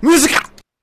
Música!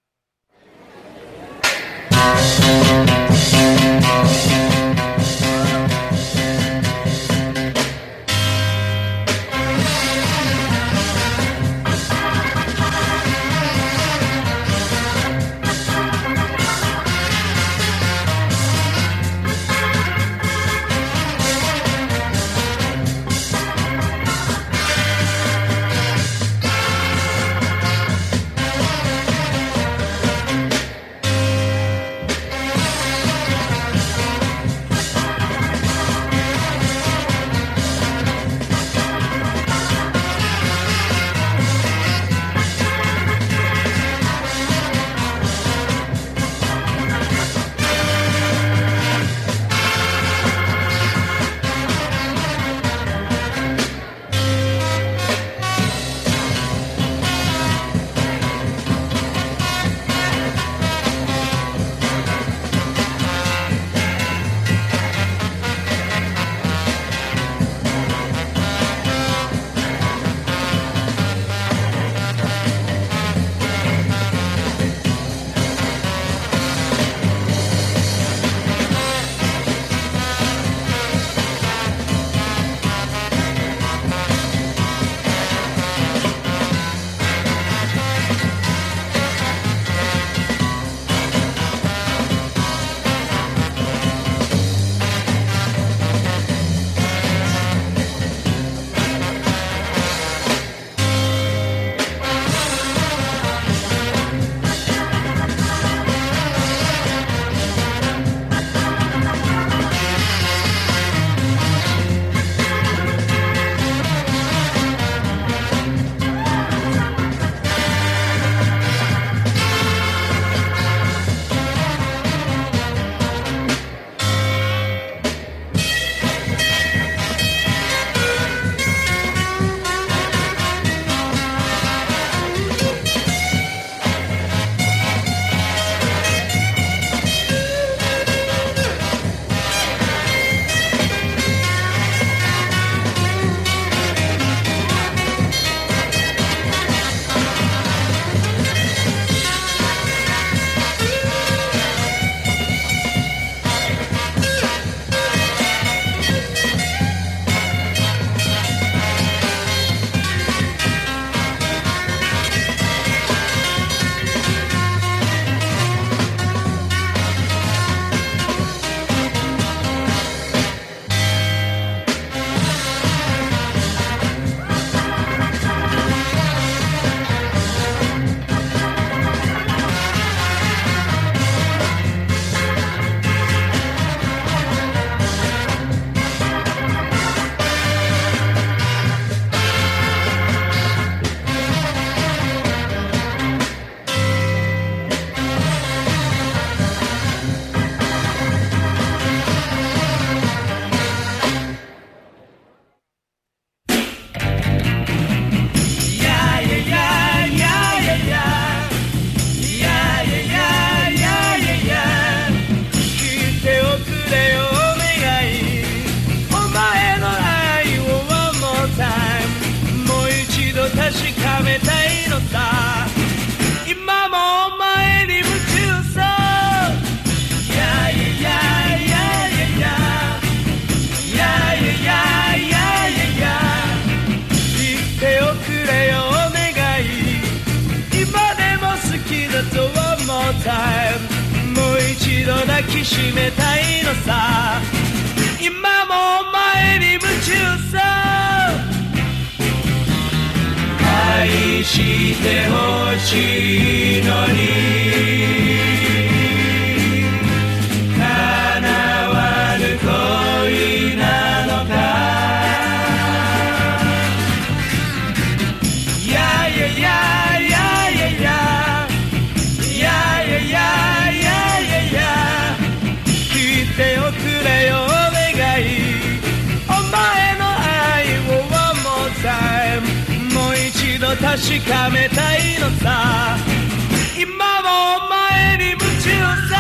time もう一度抱きしめたいのさ今もお前に夢中さ愛してほしいのに叶わぬ恋なのかいやいやいやいやいやいやいやいやいやいやいや聞いておくれよお願いお前の愛を One more time もう一度確かめたいのさ今もお前に夢中さ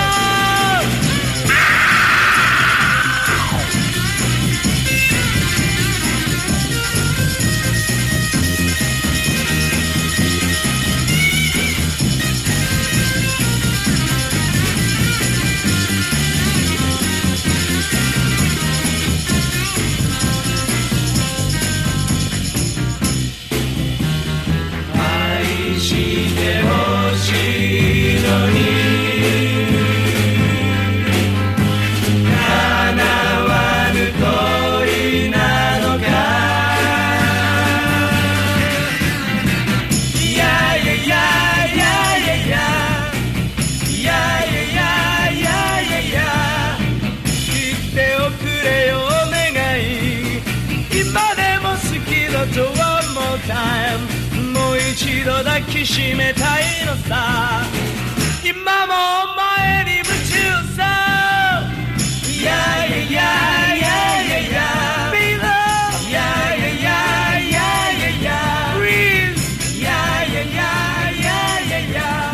きしめたいのさ今もお前に夢中さ Yeah, yeah, yeah, yeah, yeah, yeah Baby Yeah, yeah, yeah, yeah, yeah, yeah Breeze Yeah, yeah, yeah, yeah, yeah, yeah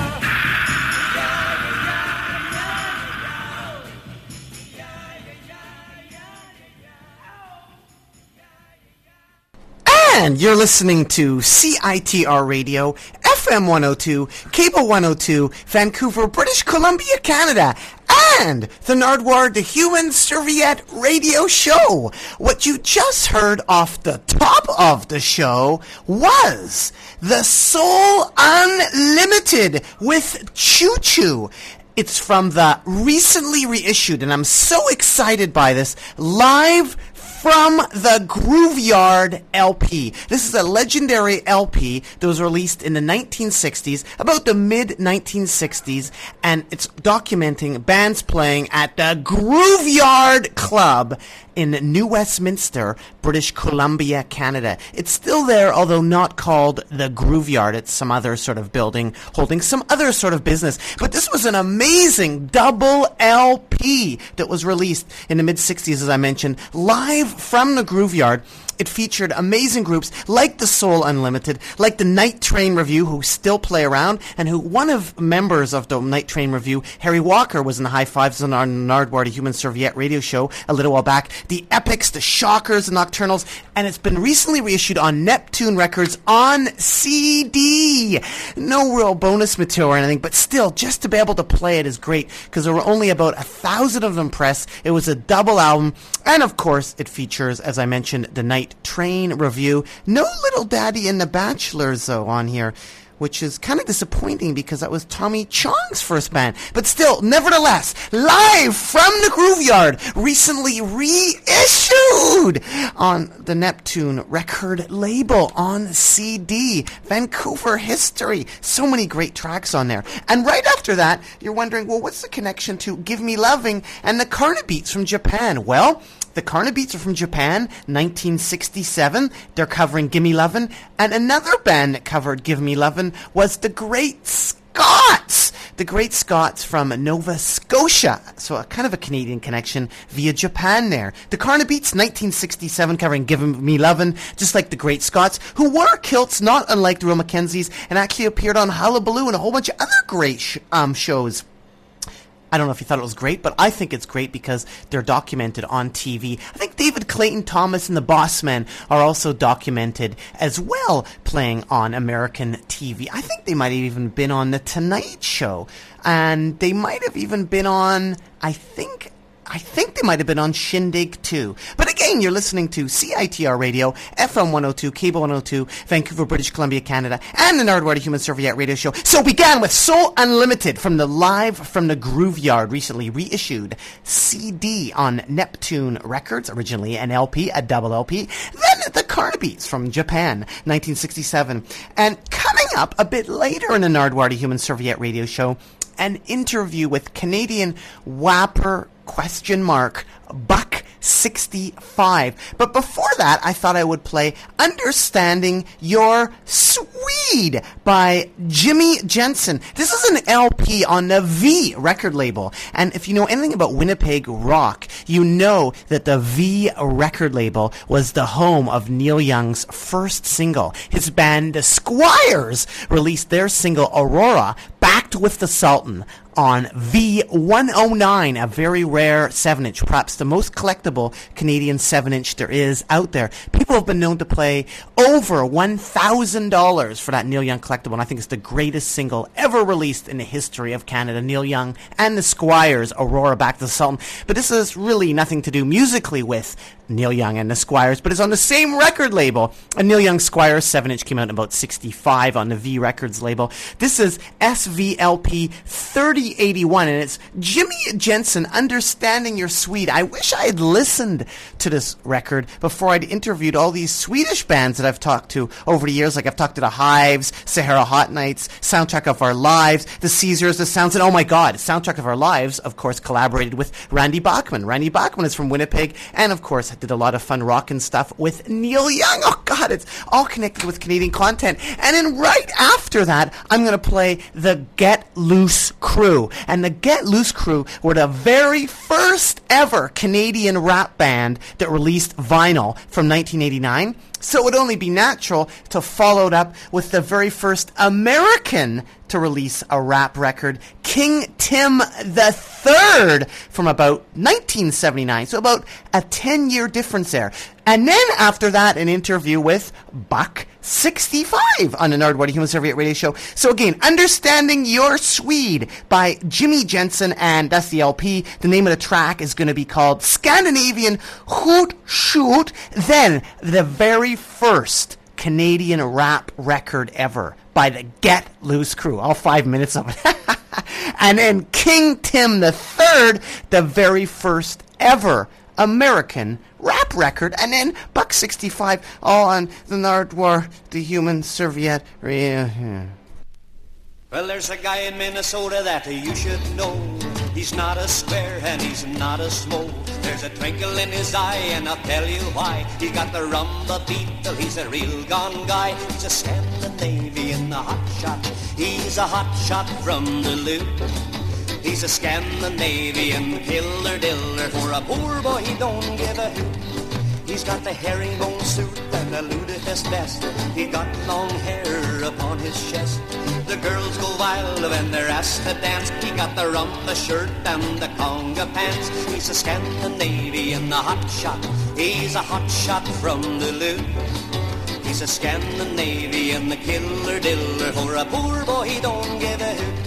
And you're listening to CITR Radio, FM 102, Cable 102, Vancouver, British Columbia, Canada, and the Nardwuar the Human Serviette Radio Show. What you just heard off the top of the show was The Soul Unlimited with Choo Choo. It's from the recently reissued, and I'm so excited by this, Live from the Grooveyard LP. This is a legendary LP that was released in the 1960s, about the mid-1960s, and it's documenting bands playing at the Grooveyard Club in New Westminster, British Columbia, Canada. It's still there, although not called the Grooveyard. It's some other sort of building holding some other sort of business. But this was an amazing double LP that was released in the mid-60s, as I mentioned, live from the Grooveyard. It featured amazing groups like the Soul Unlimited, like the Night Train Review, who still play around, and who one of members of the Night Train Review, Harry Walker, was in the High Fives on our Nardwuar the Human Serviette radio show a little while back. The Epics, the Shockers, the Nocturnals, and it's been recently reissued on Neptune Records on CD. No real bonus material or anything, but still, just to be able to play it is great, because there were only about 1,000 of them pressed. It was a double album, and of course, it features, as I mentioned, the Night Train Review. No Little Daddy and the Bachelors, though, on here, which is kind of disappointing because that was Tommy Chong's first band. But still, nevertheless, live from the Grooveyard, recently reissued on the Neptune record label on CD. Vancouver history. So many great tracks on there. And right after that, you're wondering, well, what's the connection to Give Me Loving and the Carnabeats from Japan? Well, the Carnabeats are from Japan, 1967. They're covering Gimme Lovin'. And another band that covered Give Me Lovin' was the Great Scots. The Great Scots from Nova Scotia. So a kind of a Canadian connection via Japan there. The Carnabeats, 1967, covering Give Me Lovin', just like the Great Scots, who wore kilts not unlike the Real Mackenzies, and actually appeared on Hullabaloo and a whole bunch of other great shows. I don't know if you thought it was great, but I think it's great because they're documented on TV. I think David Clayton Thomas and the Bossmen are also documented as well, playing on American TV. I think they might have even been on The Tonight Show. And they might have even been on, I think they might have been on Shindig too. But again, you're listening to CITR Radio, FM 102, Cable 102, Vancouver, British Columbia, Canada, and the Nardwuar the Human Serviette radio show. So began with Soul Unlimited from the Live from the Grooveyard, recently reissued CD on Neptune Records, originally an LP, a double LP. Then the Carnabeats from Japan, 1967. And coming up a bit later in the Nardwuar the Human Serviette radio show, an interview with Canadian Whapper Buck 65. But before that, I thought I would play Understanding Your Swede by Jimmy Jensen. This is an LP on the V record label. And if you know anything about Winnipeg rock, you know that the V record label was the home of Neil Young's first single. His band, The Squires, released their single Aurora, backed with the Sultan, on V109, a very rare 7-inch, perhaps the most collectible Canadian 7-inch there is out there. People have been known to pay over $1,000 for that Neil Young collectible, and I think it's the greatest single ever released in the history of Canada. Neil Young and the Squires, Aurora, Back to the Sultan. But this has really nothing to do musically with Neil Young and the Squires, but it's on the same record label. A Neil Young Squires 7-inch came out in about 65 on the V Records label. This is SVLP 38 1981, and it's Jimmy Jensen, Understanding Your Swede. I wish I had listened to this record before I'd interviewed all these Swedish bands that I've talked to over the years. Like I've talked to the Hives, Sahara Hot Nights, Soundtrack of Our Lives, the Caesars, the Sounds, and oh my god, Soundtrack of Our Lives, of course, collaborated with Randy Bachman. Randy Bachman is from Winnipeg, and of course, did a lot of fun rockin' stuff with Neil Young. Oh god, it's all connected with Canadian content. And then right after that, I'm going to play the Get Loose Crew. And the Get Loose Crew were the very first ever Canadian rap band that released vinyl from 1989. So it would only be natural to follow it up with the very first American to release a rap record, King Tim III, from about 1979. So about a 10-year difference there. And then after that, an interview with Buck 65 on the Nardwuar Human Serviette Radio Show. So again, Understanding Your Swede by Jimmy Jensen, and that's the LP. The name of the track is going to be called Scandinavian Hoot Shoot. Then the very first Canadian rap record ever by the Get Loose Crew. All 5 minutes of it. And then King Tim III, the very first ever American rap record. And then Buck 65, all on the Nardwuar, the Human Serviette Radio. Well, there's a guy in Minnesota that you should know. He's not a square and he's not a slow. There's a twinkle in his eye and I'll tell you why. He got the rumba beetle, he's a real gone guy. He's a Scandinavian hot shot. He's a hot shot from Duluth. He's a Scandinavian killer-diller. For a poor boy he don't give a hoot. He's got the herringbone suit and a ludicrous vest. He got long hair upon his chest. The girls go wild when they're asked to dance. He got the rumba shirt and the conga pants. He's a Scandinavian hot shot. He's a hot shot from Duluth. He's a Scandinavian killer-diller. For a poor boy he don't give a hoot.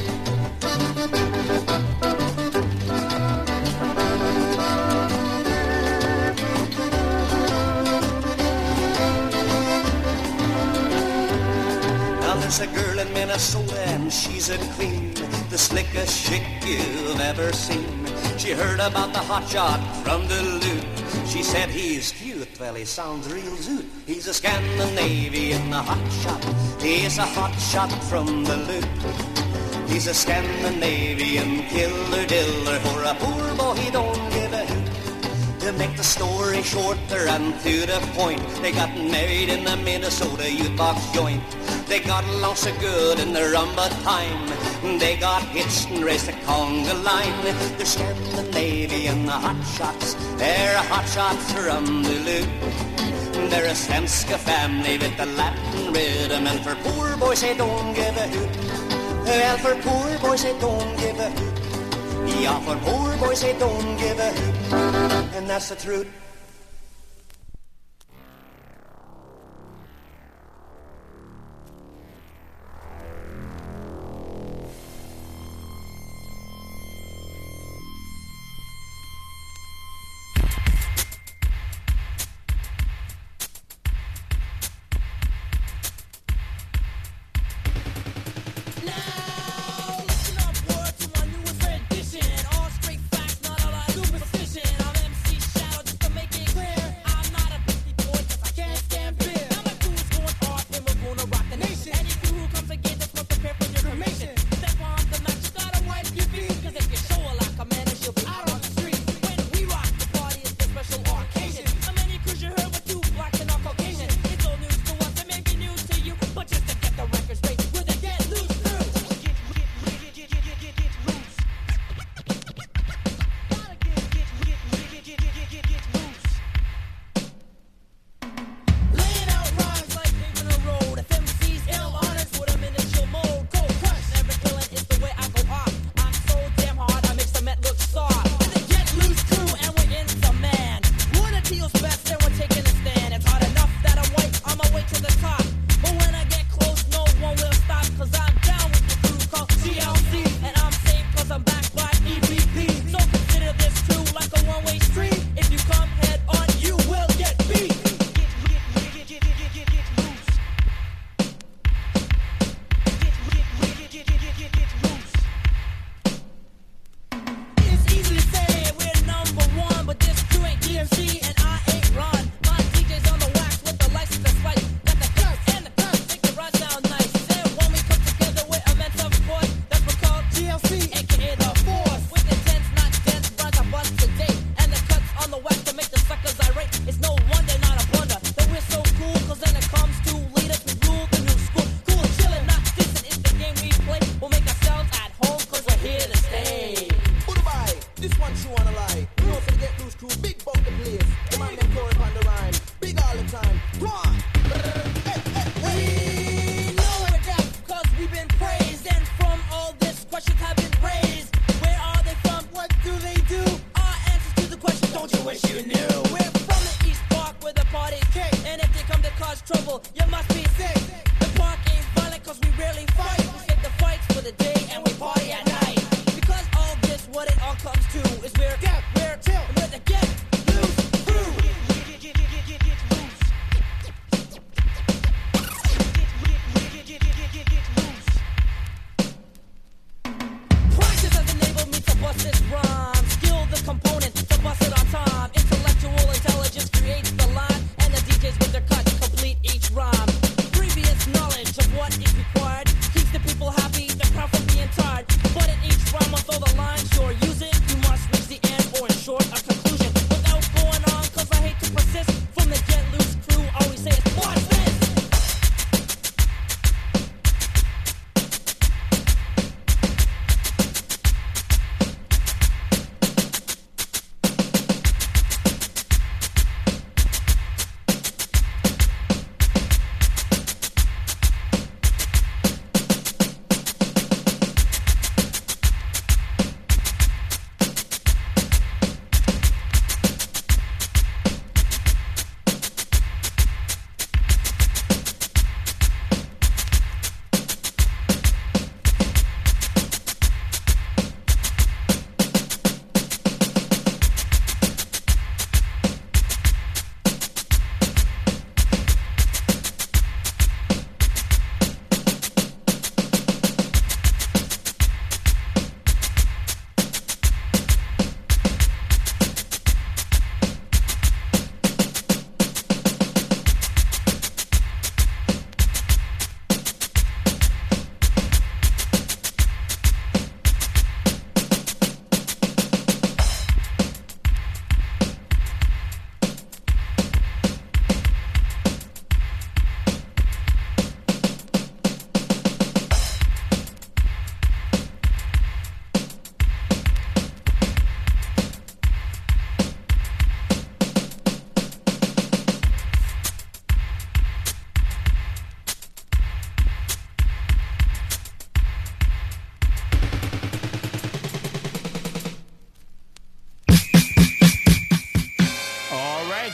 There's a girl in Minnesota and she's a queen, the slickest chick you've ever seen. She heard about the hot shot from Duluth. She said he's cute, well he sounds real zoot. He's a Scandinavian hot shot. He's a hot shot from Duluth. He's a Scandinavian killer-diller. For a poor boy he don't give a hoot. To make the story shorter and to the point, they got married in the Minnesota youth box joint. They got along so good in the rumba time. They got hitched and raced the conga line. They're Scandinavian hot shots. They're hot shots from Duluth. They're a Svenska family with the Latin rhythm. And for poor boys they don't give a hoot. Well, for poor boys they don't give a hoot. Yeah, for poor boys they don't give a hoot. And that's the truth. All straight facts, not all that superstition. I'm MC Shadow, just to make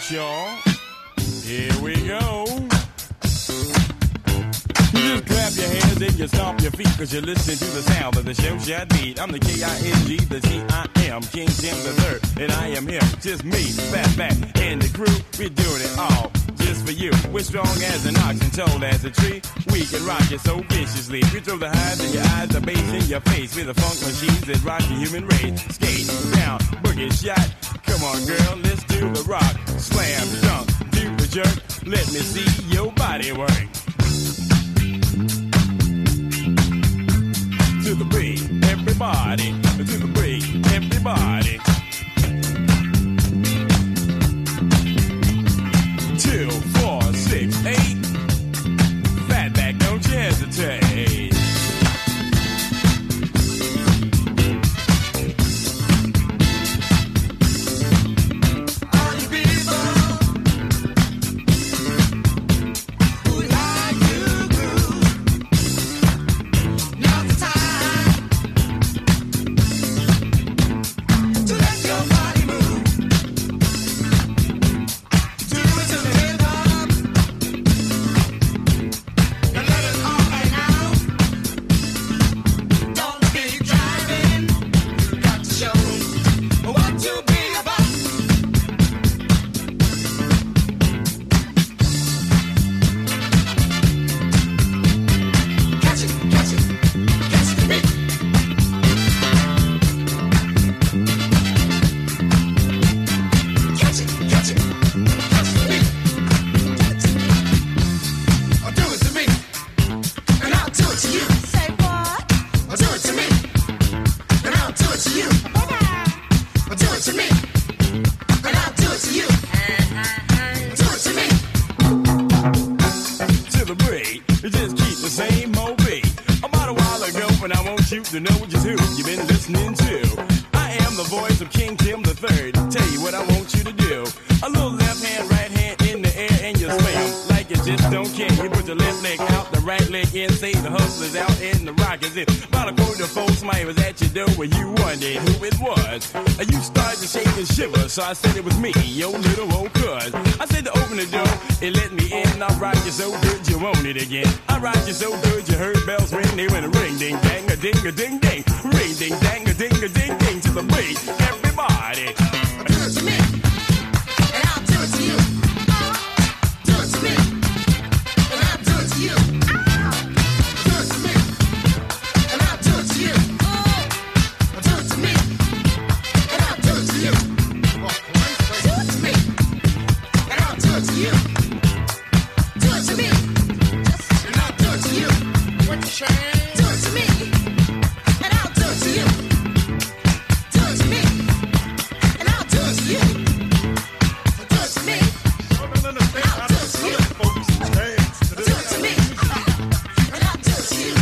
y'all. Here we go. Just clap your hands and you stomp your feet, cause you're listening to the sound of the show shot beat. I'm the K-I-N-G, the T-I-M, King Tim the Third, and I am him, just me, Fatback, and the crew. We're doing it all just for you. We're strong as an ox and tall as a tree. We can rock it so viciously. We throw the highs in your eyes, the bass in your face. We're the funk machines that rock the human race. Skate, down, boogie, shot. Come on, girl, let's do the rock. Slam, dunk, do the jerk. Let me see your body work. To the beat, everybody. To the beat, everybody. 2, 4, 6, 8. Fatback, don't you hesitate. All you people who like to groove, now's the time to let your body move. Do it to the rhythm and let it all hang out. Don't be driving, you got to show what you be about. Catch it, catch it, catch the beat. Catch it, catch it, catch the beat. Or do it to me, and I'll do it to you. Say what? Or do it to me, and I'll do it to you. Or do it to me, and I'll do it to you. Do it to me. To the beat, just keep the same old beat. About a while ago, when I want you to know just who you've been listening to. I am the voice of King Tim the Third. Tell you what I want you to do. A little left hand, right hand in the air, and you swing like you just don't care. You put the left leg out, the right leg in. Say the hustlers out, and the rock is in. About a quarter of folks, somebody was at your door when you wondered who it was. You started to shake and shiver, so I said it was me, your little old cuz. I said to open the door, it let me in. I rock you so good, you want it again. I rock you so good, you heard bells ring. They went a ring, ding, dang, a ding, ding. Ring, ding, dang, a ding, ding. To the beat, everybody. Do it to me, and I'll do it to you. Do it to me, and I'll do it to you. Do it to me, and I'll do it to you. Do it to me, and I'll do it to you. Do it to me, and I'll do it to you. Do it to me, and I'll do it to you. What you saying? Do it to me, and I'll do it to you. Do it to me, and I'll do it to you. Do it to me, and I'll do it to you. Do it to me, and I'll do it to you.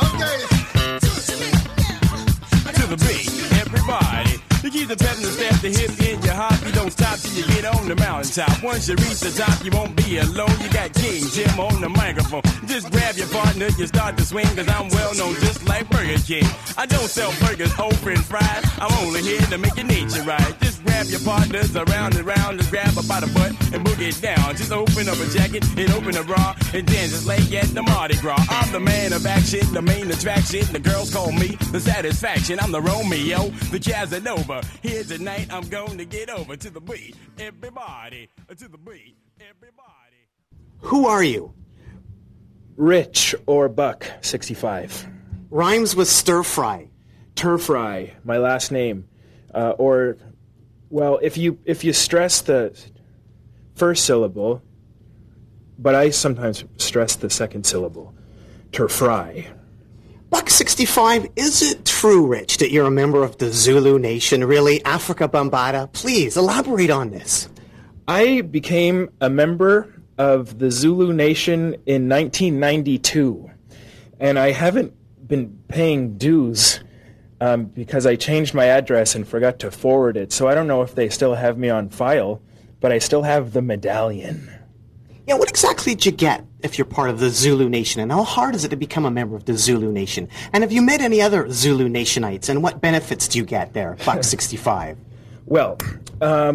Do it to me, to the beat, everybody. You keep the pep and the step, the hip in your hop. You don't stop till you get on the mountaintop. Once you reach the top, you won't be alone. You got King Jim on the microphone. Just grab your partner, you start to swing, cause I'm well known just like Burger King. I don't sell burgers, whole french fries. I'm only here to make your nature right. Just grab your partners around and round, just grab her by the butt and boogie it down. Just open up a jacket and open a bra and then just like at the Mardi Gras. I'm the man of action, the main attraction. The girls call me the satisfaction. I'm the Romeo, the Casanova. Here tonight, I'm going to get over to the beat. Everybody, to the beat. Everybody. Who are you? Rich or Buck 65. Rhymes with stir fry. Turfry, my last name. Or, well, if you stress the first syllable, but I sometimes stress the second syllable. Turfry. Buck 65, is it true, Rich, that you're a member of the Zulu Nation, really? Africa Bambaataa? Please, elaborate on this. I became a member of the Zulu Nation in 1992, and I haven't been paying dues because I changed my address and forgot to forward it, so I don't know if they still have me on file, but I still have the medallion. Yeah, what exactly did you get if you're part of the Zulu Nation, and how hard is it to become a member of the Zulu Nation? And have you met any other Zulu Nationites, and what benefits do you get there, Buck 65? Well,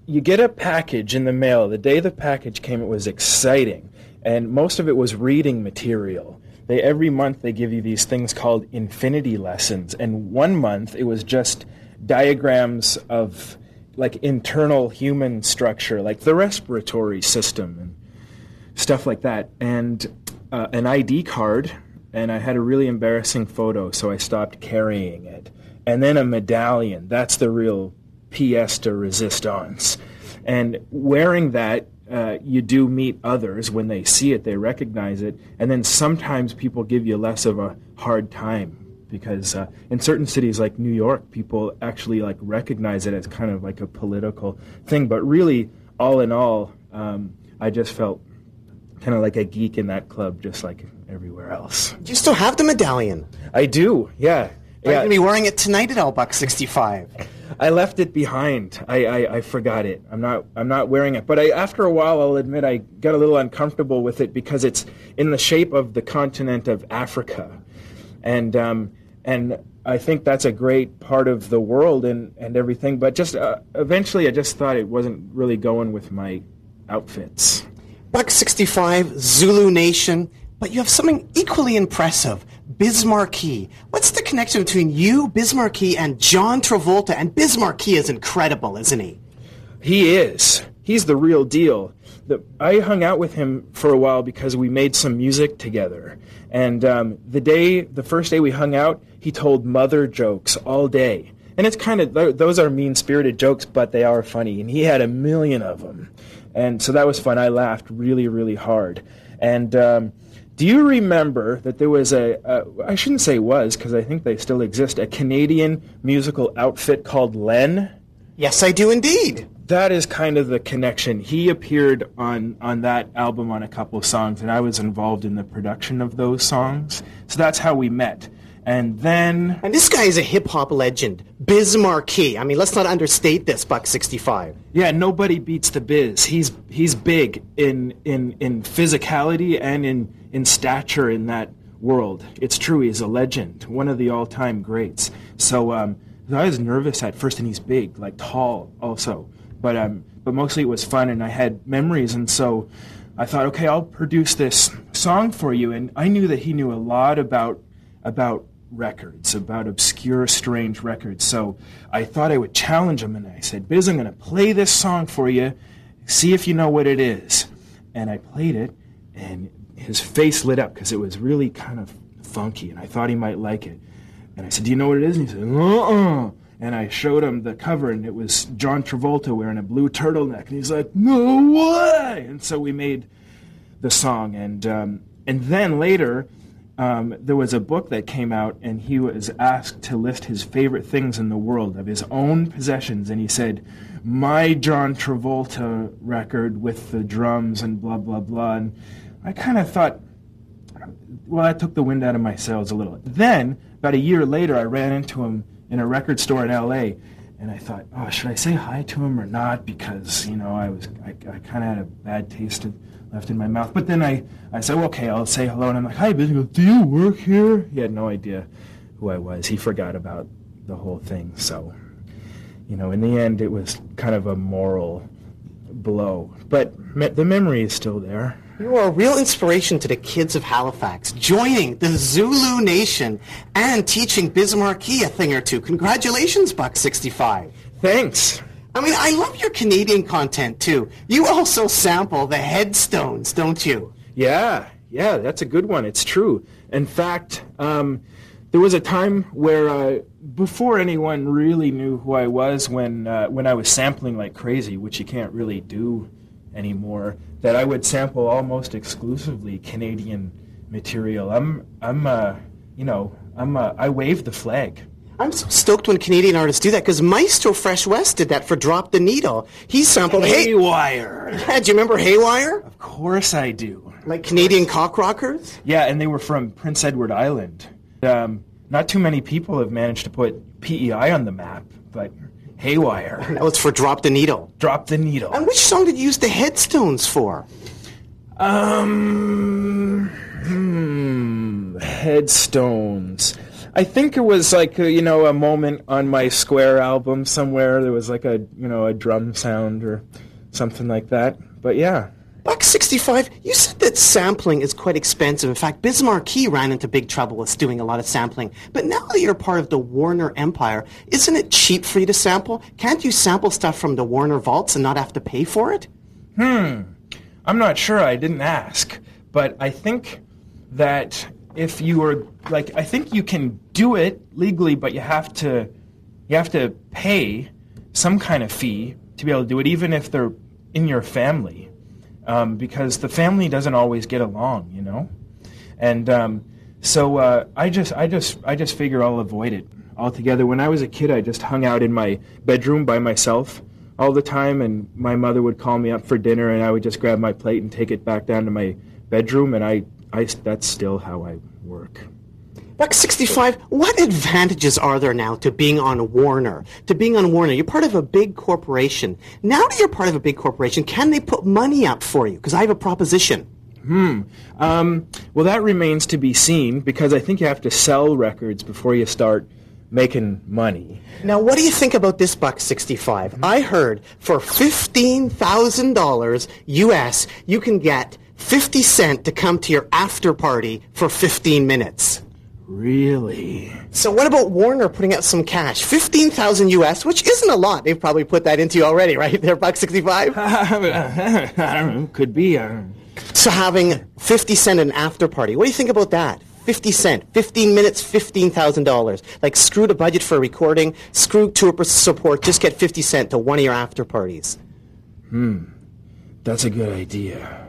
you get a package in the mail. The day the package came, it was exciting, and most of it was reading material. Every month they give you these things called infinity lessons, and one month it was just diagrams of like internal human structure, like the respiratory system and stuff like that, and an ID card, and I had a really embarrassing photo, so I stopped carrying it. And then a medallion. That's the real pièce de résistance. And wearing that, you do meet others. When they see it, they recognize it. And then sometimes people give you less of a hard time because in certain cities like New York, people actually like recognize it as kind of like a political thing. But really, all in all, I just felt kind of like a geek in that club, just like everywhere else. Do you still have the medallion? I do, yeah. Are you going to be wearing it tonight at Buck 65? I left it behind. I forgot it. I'm not wearing it. But after a while, I'll admit I got a little uncomfortable with it because it's in the shape of the continent of Africa, and I think that's a great part of the world and everything. But just eventually, I just thought it wasn't really going with my outfits. Buck 65, Zulu Nation, but you have something equally impressive. Biz Markie. What's the connection between you, Biz Markie, and John Travolta? And Biz Markie is incredible, isn't he? He is. He's the real deal. I hung out with him for a while because we made some music together. And the first day we hung out, he told mother jokes all day. And it's kind of, those are mean-spirited jokes, but they are funny. And he had 1 million of them. And so that was fun. I laughed really, really hard. And do you remember that there was I shouldn't say was, because I think they still exist, a Canadian musical outfit called Len? Yes, I do indeed. That is kind of the connection. He appeared on that album on a couple of songs, and I was involved in the production of those songs. So that's how we met. And then... And this guy is a hip-hop legend, Biz Markie. I mean, let's not understate this, Buck 65. Yeah, nobody beats the Biz. He's big in physicality and in stature in that world. It's true, he's a legend, one of the all-time greats. So I was nervous at first, and he's big, like tall also. But mostly it was fun, and I had memories, and so I thought, okay, I'll produce this song for you. And I knew that he knew a lot about records, about obscure, strange records. So I thought I would challenge him, and I said, Biz, I'm going to play this song for you, see if you know what it is. And I played it, and his face lit up because it was really kind of funky, and I thought he might like it. And I said, do you know what it is? And he said, uh-uh. And I showed him the cover, and it was John Travolta wearing a blue turtleneck. And he's like, no way! And so we made the song. And then later... there was a book that came out, and he was asked to list his favorite things in the world of his own possessions, and he said, my John Travolta record with the drums and blah, blah, blah. And I kind of thought, well, that took the wind out of my sails a little. Then, about a year later, I ran into him in a record store in L.A., and I thought, oh, should I say hi to him or not? Because, you know, I kind of had a bad taste left in my mouth. But then I said, well, okay, I'll say hello. And I'm like, hi, Biz. He goes, do you work here? He had no idea who I was. He forgot about the whole thing. So, you know, in the end, it was kind of a moral blow. But the memory is still there. You are a real inspiration to the kids of Halifax, joining the Zulu Nation and teaching Biz Markie a thing or two. Congratulations, Buck 65. Thanks. I mean, I love your Canadian content, too. You also sample the headstones, don't you? Yeah, that's a good one. It's true. In fact, there was a time where, before anyone really knew who I was, when I was sampling like crazy, which you can't really do anymore, that I would sample almost exclusively Canadian material. I wave the flag. I'm so stoked when Canadian artists do that, because Maestro Fresh West did that for Drop the Needle. He sampled Haywire. Yeah, do you remember Haywire? Of course I do. Like Canadian cock rockers? Yeah, and they were from Prince Edward Island. Not too many people have managed to put PEI on the map, but Haywire. That was for Drop the Needle. Drop the Needle. And which song did you use the headstones for? Headstones. I think it was like a moment on my Square album somewhere. There was like a drum sound or something like that. But yeah. Buck 65, you said that sampling is quite expensive. In fact, Biz Markie ran into big trouble with doing a lot of sampling. But now that you're part of the Warner empire, isn't it cheap for you to sample? Can't you sample stuff from the Warner vaults and not have to pay for it? I'm not sure. I didn't ask. But I think that if you were, I think you can do it legally, but you have to pay some kind of fee to be able to do it, even if they're in your family. Because the family doesn't always get along, and so I just figure I'll avoid it altogether. When I was a kid, I just hung out in my bedroom by myself all the time, and my mother would call me up for dinner, and I would just grab my plate and take it back down to my bedroom, and I that's still how I work. Buck 65, what advantages are there now to being on Warner? You're part of a big corporation. Now that you're part of a big corporation, can they put money up for you? Because I have a proposition. Well, that remains to be seen, because I think you have to sell records before you start making money. Now, what do you think about this, Buck 65? I heard for $15,000 US, you can get 50 Cent to come to your after party for 15 minutes. Really? So what about Warner putting out some cash? 15,000 US, which isn't a lot. They've probably put that into you already, right? They're Buck 65? I don't know. Could be. So having 50 Cent an after party, what do you think about that? 50 Cent, 15 minutes, $15,000. Like, screw the budget for a recording, screw tour support, just get 50 Cent to one of your after parties. That's a good idea.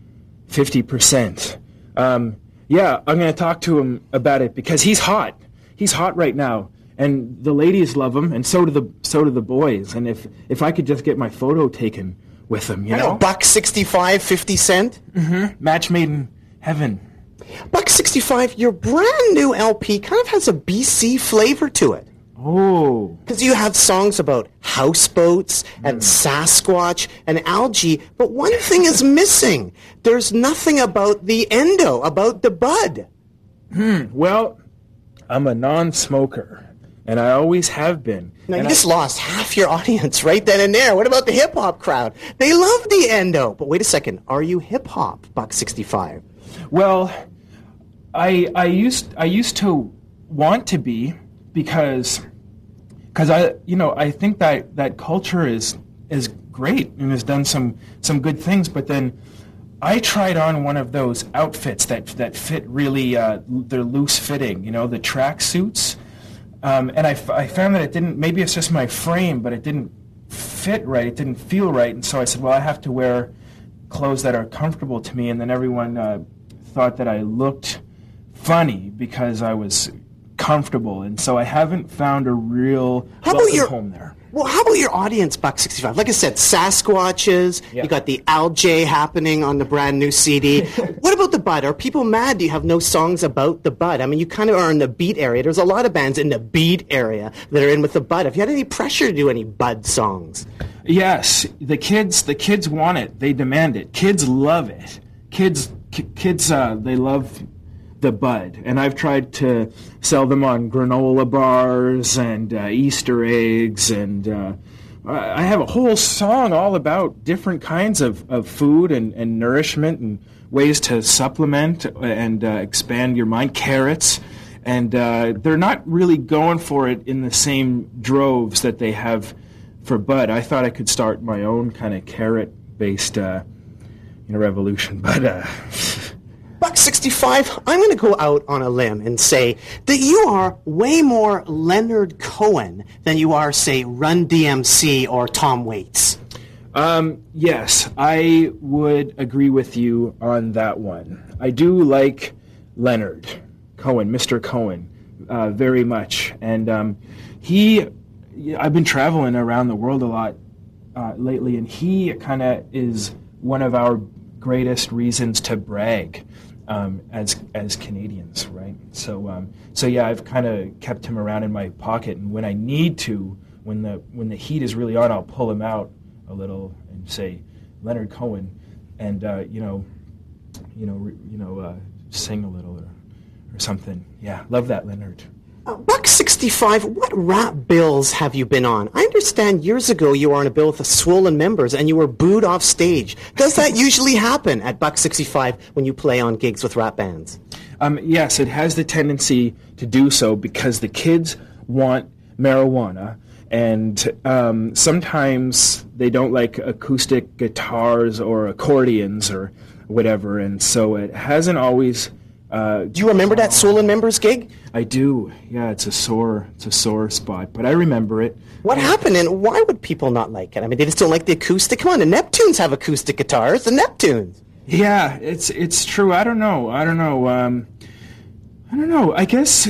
50%. Yeah, I'm going to talk to him about it, because he's hot. He's hot right now, and the ladies love him, and so do the boys. And if I could just get my photo taken with him, you know? Buck 65, 50 Cent? Match made in heaven. Buck 65, your brand new LP kind of has a BC flavor to it. Oh. Because you have songs about houseboats and Sasquatch and algae, but one thing is missing. There's nothing about the endo, about the bud. Well, I'm a non-smoker, and I always have been. Now, you just lost half your audience right then and there. What about the hip-hop crowd? They love the endo. But wait a second. Are you hip-hop, Buck 65? Well, I used to want to be, because I think that culture is great and has done some good things, but then I tried on one of those outfits that fit really, they're loose fitting, the track suits, and I found that it didn't, maybe it's just my frame, but it didn't fit right, it didn't feel right, and so I said, well, I have to wear clothes that are comfortable to me, and then everyone thought that I looked funny because I was comfortable, and so I haven't found a real home there. Well, how about your audience, Buck 65? Like I said, Sasquatches, you got the algae happening on the brand new CD. What about the bud? Are people mad you have no songs about the bud? I mean, you kind of are in the beat area. There's a lot of bands in the beat area that are in with the bud. Have you had any pressure to do any bud songs? Yes, the kids want it. They demand it. Kids love it. Kids, they love the bud, and I've tried to sell them on granola bars and Easter eggs, and I have a whole song all about different kinds of food and nourishment and ways to supplement and expand your mind. Carrots, and they're not really going for it in the same droves that they have for bud. I thought I could start my own kind of carrot-based revolution, but Buck 65, I'm going to go out on a limb and say that you are way more Leonard Cohen than you are, say, Run DMC or Tom Waits. Yes, I would agree with you on that one. I do like Leonard Cohen, Mr. Cohen, very much. And I've been traveling around the world a lot lately, and he kind of is one of our greatest reasons to brag as Canadians, right? So yeah, I've kind of kept him around in my pocket, and when I need to, when the heat is really on, I'll pull him out a little and say, Leonard Cohen, and sing a little or something. Yeah, love that Leonard. Buck 65, what rap bills have you been on? I understand years ago you were on a bill with the Swollen Members and you were booed off stage. Does that usually happen at Buck 65 when you play on gigs with rap bands? Yes, it has the tendency to do so because the kids want marijuana, and sometimes they don't like acoustic guitars or accordions or whatever, and so it hasn't always... Do you remember that Swollen Members gig? I do. Yeah, it's a sore spot, but I remember it. What happened, and why would people not like it? I mean, they just don't like the acoustic. Come on, the Neptunes have acoustic guitars. The Neptunes. Yeah, it's true. I don't know. I guess,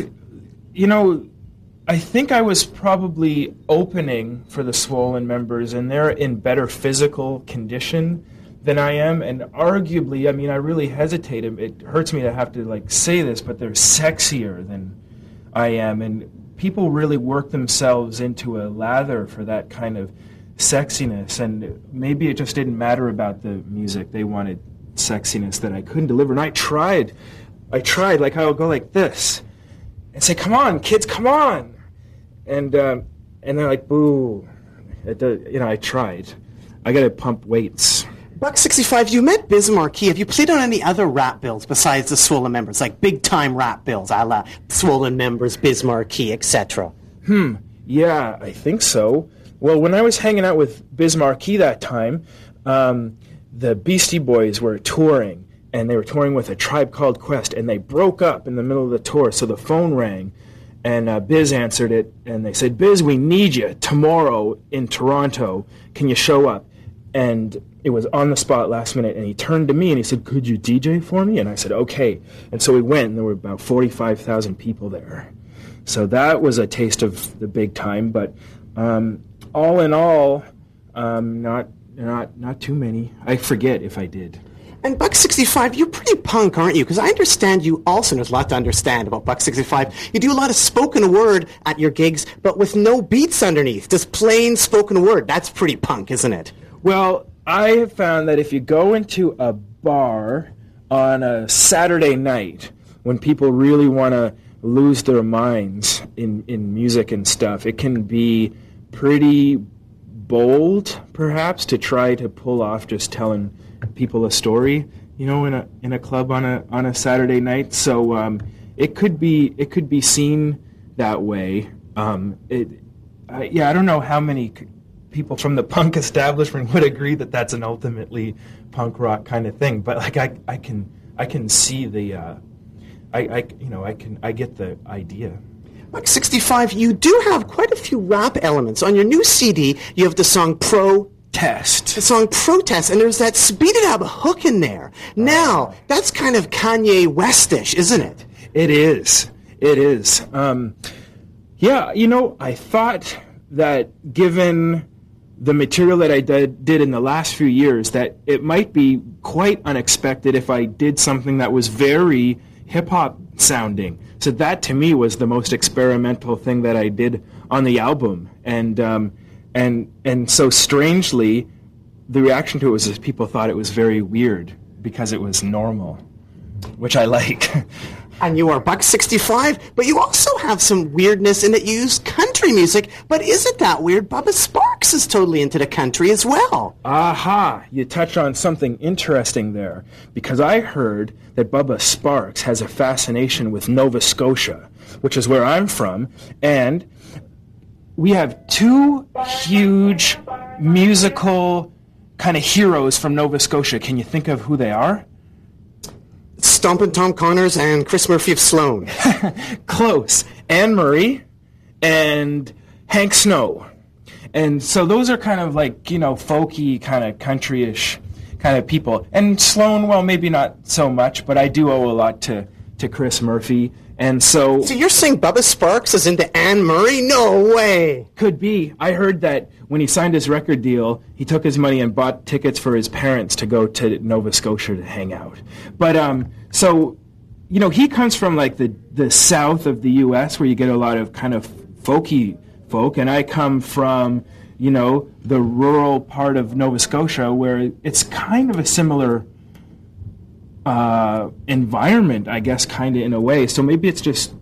I think I was probably opening for the Swollen Members, and they're in better physical condition than I am, and arguably, I really hesitate. It hurts me to have to say this, but they're sexier than I am, and people really work themselves into a lather for that kind of sexiness, and maybe it just didn't matter about the music. They wanted sexiness that I couldn't deliver, and I tried, like I would go like this, and say, "Come on, kids, come on," and they're like, "Boo," I tried. I got to pump weights. Buck 65, you met Biz Markie. Have you played on any other rap bills besides the Swollen Members, like big-time rap bills, a la Swollen Members, Biz Markie, etc.? Yeah, I think so. Well, when I was hanging out with Biz Markie that time, the Beastie Boys were touring, and they were touring with A Tribe Called Quest, and they broke up in the middle of the tour, so the phone rang, and Biz answered it, and they said, "Biz, we need you tomorrow in Toronto. Can you show up?" And it was on the spot last minute, and he turned to me and he said, "Could you DJ for me?" And I said, "Okay." And so we went, and there were about 45,000 people there. So that was a taste of the big time, but all in all, not too many. I forget if I did. And Buck 65, you're pretty punk, aren't you? Because I understand you also, and there's a lot to understand about Buck 65, you do a lot of spoken word at your gigs, but with no beats underneath, just plain spoken word. That's pretty punk, isn't it? Well, I have found that if you go into a bar on a Saturday night when people really want to lose their minds in music and stuff, it can be pretty bold, perhaps, to try to pull off just telling people a story, in a club on a Saturday night. So it could be seen that way. I don't know how many people from the punk establishment would agree that that's an ultimately punk rock kind of thing, but I can see the I get the idea. Buck 65, you do have quite a few rap elements. On your new CD, you have the song Protest. The song Protest, and there's that Speed It Up hook in there. Now, that's kind of Kanye West-ish, isn't it? It is. I thought that given the material that I did in the last few years, that it might be quite unexpected if I did something that was very hip-hop sounding. So that, to me, was the most experimental thing that I did on the album. And so strangely, the reaction to it was that people thought it was very weird because it was normal, which I like. And you are Buck 65, but you also have some weirdness in that you use country music. But isn't that weird? Bubba Sparks is totally into the country as well. Aha! You touched on something interesting there, because I heard that Bubba Sparks has a fascination with Nova Scotia, which is where I'm from, and we have two huge musical kind of heroes from Nova Scotia. Can you think of who they are? Stompin' Tom Connors and Chris Murphy of Sloan. Close. Anne Murray and Hank Snow. And so those are kind of like, folky, kind of country-ish kind of people. And Sloan, well, maybe not so much, but I do owe a lot to Chris Murphy. And so you're saying Bubba Sparks is into Anne Murray? No way. Could be. I heard that when he signed his record deal, he took his money and bought tickets for his parents to go to Nova Scotia to hang out. But he comes from like the south of the U.S. where you get a lot of kind of folky folk, and I come from the rural part of Nova Scotia where it's kind of a similar environment, I guess, kind of in a way. So maybe it's just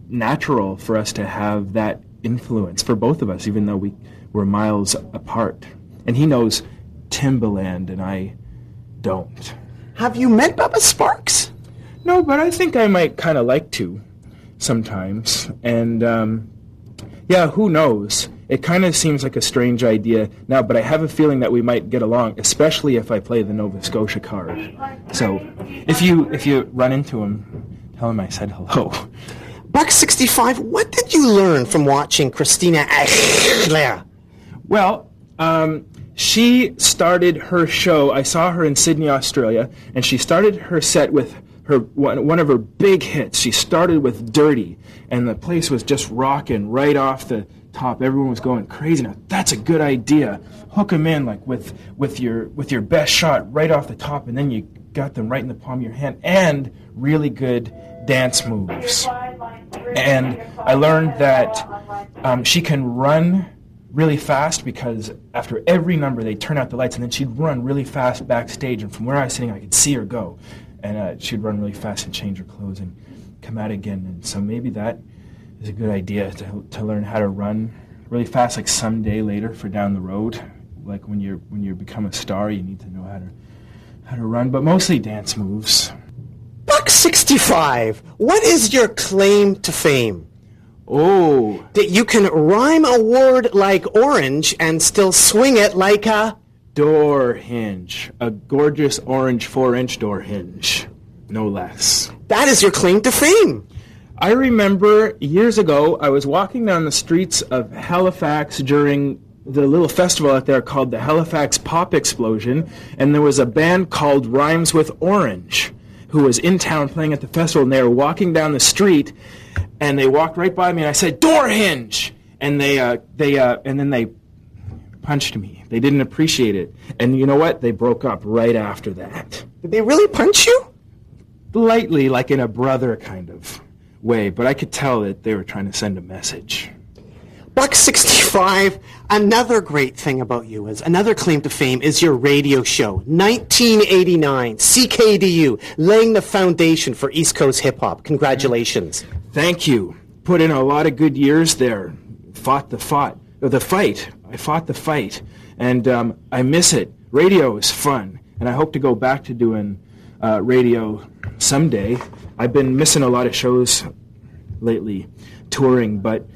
natural for us to have that influence for both of us, even though we're miles apart. And he knows Timbaland, and I don't. Have you met Bubba Sparks? No, but I think I might kind of like to sometimes. And, yeah, who knows? It kind of seems like a strange idea now, but I have a feeling that we might get along, especially if I play the Nova Scotia card. So if you run into him, tell him I said hello. Buck 65, what did you learn from watching Christina Aguilera? Well, she started her show. I saw her in Sydney, Australia, and she started her set with one of her big hits. She started with Dirty, and the place was just rocking right off the top. Everyone was going crazy. Now that's a good idea. Hook them in like with your best shot right off the top, and then you got them right in the palm of your hand, and really good dance moves. And I learned that she can run really fast, because after every number they turn out the lights, and then she'd run really fast backstage, and from where I was sitting I could see her go, and she'd run really fast and change her clothes and come out again. And so maybe that is a good idea, to learn how to run really fast, like someday later for down the road. Like when you become a star, you need to know how to run, but mostly dance moves. Buck 65, what is your claim to fame? Oh, That you can rhyme a word like orange and still swing it like a... door hinge. A gorgeous orange 4-inch door hinge, no less. That is your claim to fame. I remember years ago, I was walking down the streets of Halifax during the little festival out there called the Halifax Pop Explosion, and there was a band called Rhymes with Orange who was in town playing at the festival, and they were walking down the street, and they walked right by me, and I said, "Door hinge!" And and then they punched me. They didn't appreciate it. And you know what? They broke up right after that. Did they really punch you? Lightly, like in a brother kind of way, but I could tell that they were trying to send a message. Buck 65, another great thing about you is, another claim to fame is your radio show. 1989, CKDU, laying the foundation for East Coast hip-hop. Congratulations. Thank you. Put in a lot of good years there. Fought the fight. I fought the fight, and I miss it. Radio is fun, and I hope to go back to doing radio someday. I've been missing a lot of shows lately, touring, but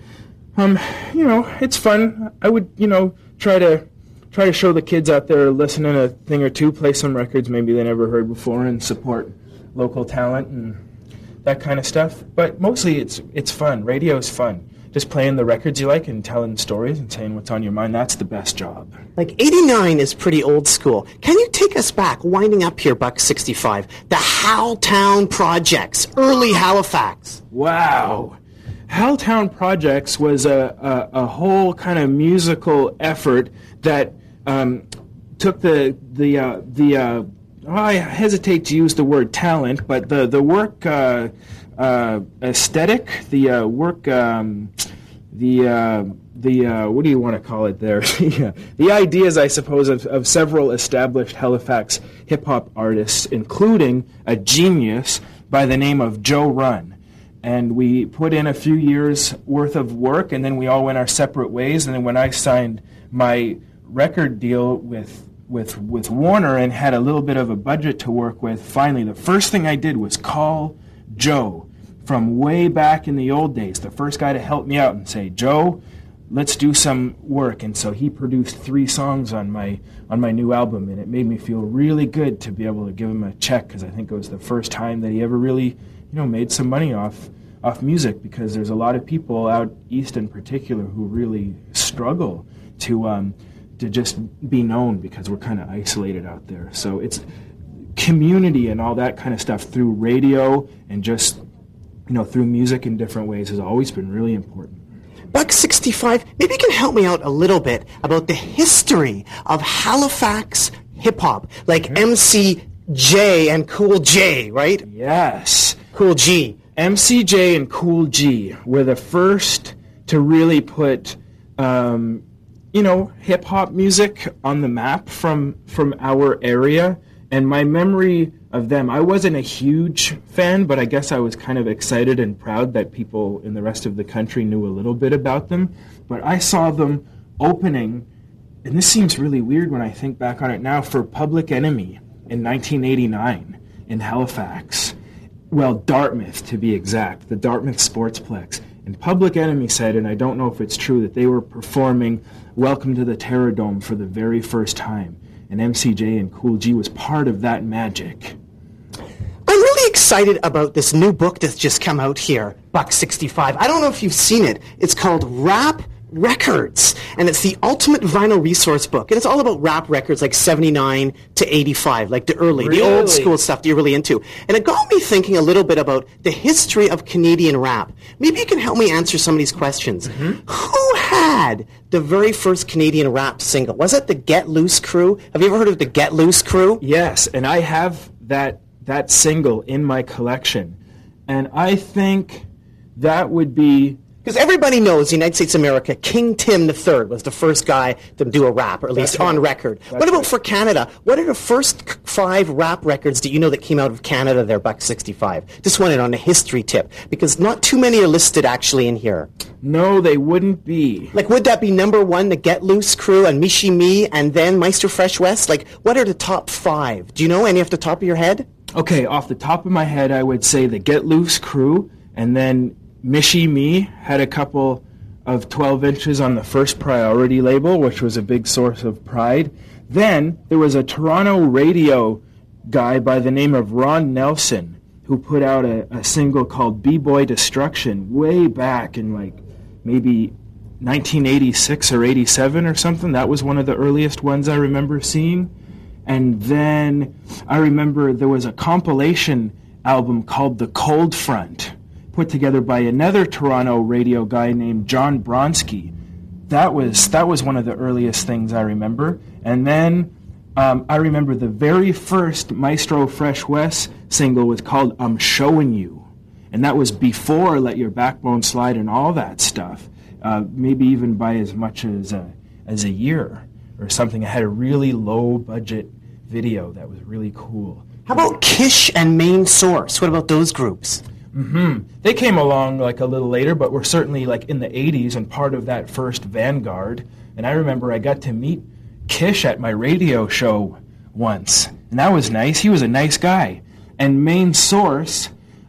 it's fun. I would, try to show the kids out there listening a thing or two, play some records maybe they never heard before, and support local talent and that kind of stuff. But mostly it's fun. Radio is fun. Just playing the records you like and telling stories and saying what's on your mind, that's the best job. Like 89 is pretty old school. Can you take us back, winding up here, Buck 65, the Howltown Projects, early Halifax? Wow. Howltown Projects was a whole kind of musical effort that took I hesitate to use the word talent, but the work aesthetic, the work, what do you want to call it there? The ideas, I suppose, of several established Halifax hip-hop artists, including a genius by the name of Joe Run. And we put in a few years' worth of work, and then we all went our separate ways. And then when I signed my record deal with Warner and had a little bit of a budget to work with, finally, the first thing I did was call Joe from way back in the old days, the first guy to help me out, and say, "Joe, let's do some work." And so he produced 3 songs on my new album, and it made me feel really good to be able to give him a check, because I think it was the first time that he ever really made some money off music, because there's a lot of people out east in particular who really struggle to just be known, because we're kind of isolated out there. So it's community and all that kind of stuff through radio and just through music in different ways has always been really important. Buck 65, maybe you can help me out a little bit about the history of Halifax hip-hop, like MCJ and Cool J, right? Yes. Cool G. MCJ and Cool G were the first to really put, hip-hop music on the map from our area. And my memory of them, I wasn't a huge fan, but I guess I was kind of excited and proud that people in the rest of the country knew a little bit about them. But I saw them opening, and this seems really weird when I think back on it now, for Public Enemy in 1989 in Halifax. Well, Dartmouth, to be exact, the Dartmouth Sportsplex. And Public Enemy said, and I don't know if it's true, that they were performing Welcome to the Terror Dome for the very first time. And MCJ and Cool G was part of that magic. I'm really excited about this new book that's just come out here, Buck 65. I don't know if you've seen it. It's called Rap Records, and it's the ultimate vinyl resource book. And it's all about rap records like 79 to 85, like the old school stuff that you're really into. And it got me thinking a little bit about the history of Canadian rap. Maybe you can help me answer some of these questions. Who had the very first Canadian rap single? Was it the Get Loose Crew? Have you ever heard of the Get Loose Crew? Yes, and I have that single in my collection. And I think that would be... Because everybody knows the United States of America, King Tim III was the first guy to do a rap, or at least on record. What about for Canada? What are the first 5 rap records that you know that came out of Canada there, Buck 65? Just wanted on a history tip, because not too many are listed actually in here. No, they wouldn't be. Like, would that be number 1, the Get Loose Crew, and Michie Me, and then Meister Fresh West? Like, what are the top 5? Do you know any off the top of your head? Okay, off the top of my head, I would say the Get Loose Crew, and then Michie Me had a couple of 12 inches on the First Priority label, which was a big source of pride. Then there was a Toronto radio guy by the name of Ron Nelson who put out a single called B-Boy Destruction way back in like maybe 1986 or 87 or something. That was one of the earliest ones I remember seeing. And then I remember there was a compilation album called The Cold Front, put together by another Toronto radio guy named John Bronski. That was one of the earliest things I remember. And then I remember the very first Maestro Fresh West single was called I'm Showing You. And that was before Let Your Backbone Slide and all that stuff. Maybe even by as much as a year or something. It had a really low budget video that was really cool. How about Kish and Main Source? What about those groups? They came along like a little later, but were certainly like in the 80s and part of that first vanguard. And I remember I got to meet Kish at my radio show once, and that was nice. He was a nice guy. And Main Source,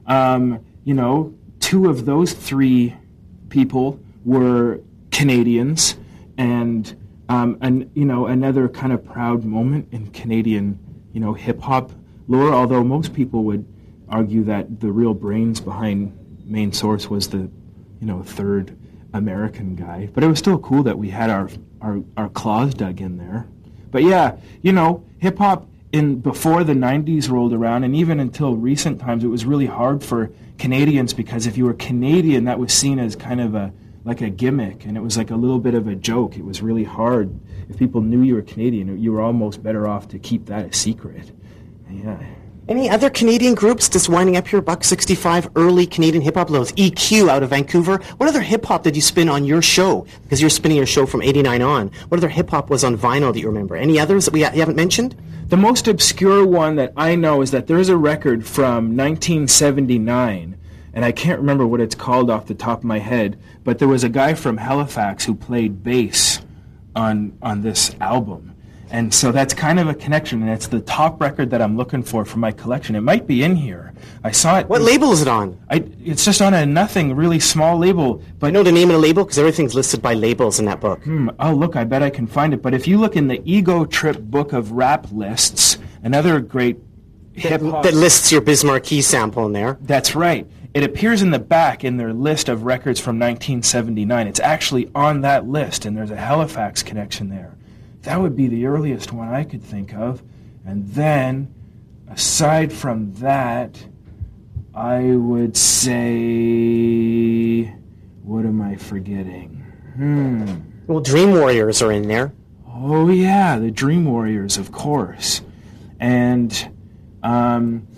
2 of those 3 people were Canadians, and another kind of proud moment in Canadian, hip hop lore. Although most people would argue that the real brains behind Main Source was the, third American guy. But it was still cool that we had our claws dug in there. But yeah, hip-hop before the 90s rolled around, and even until recent times, it was really hard for Canadians, because if you were Canadian, that was seen as kind of a gimmick, and it was like a little bit of a joke. It was really hard. If people knew you were Canadian, you were almost better off to keep that a secret. Yeah. Any other Canadian groups just winding up here, Buck 65, early Canadian hip-hop? Those EQ out of Vancouver. What other hip-hop did you spin on your show? Because you're spinning your show from 89 on. What other hip-hop was on vinyl that you remember? Any others that you haven't mentioned? The most obscure one that I know is that there's a record from 1979, and I can't remember what it's called off the top of my head, but there was a guy from Halifax who played bass on this album. And so that's kind of a connection, and it's the top record that I'm looking for my collection. It might be in here. I saw it. What label is it on? It's just on a nothing, really small label. But you know the name of the label? Because everything's listed by labels in that book. Oh, look, I bet I can find it. But if you look in the Ego Trip Book of Rap Lists, another great hip-hop... That lists your Biz Markie sample in there. That's right. It appears in the back in their list of records from 1979. It's actually on that list, and there's a Halifax connection there. That would be the earliest one I could think of. And then, aside from that, I would say... What am I forgetting? Well, Dream Warriors are in there. Oh, yeah, the Dream Warriors, of course. And, I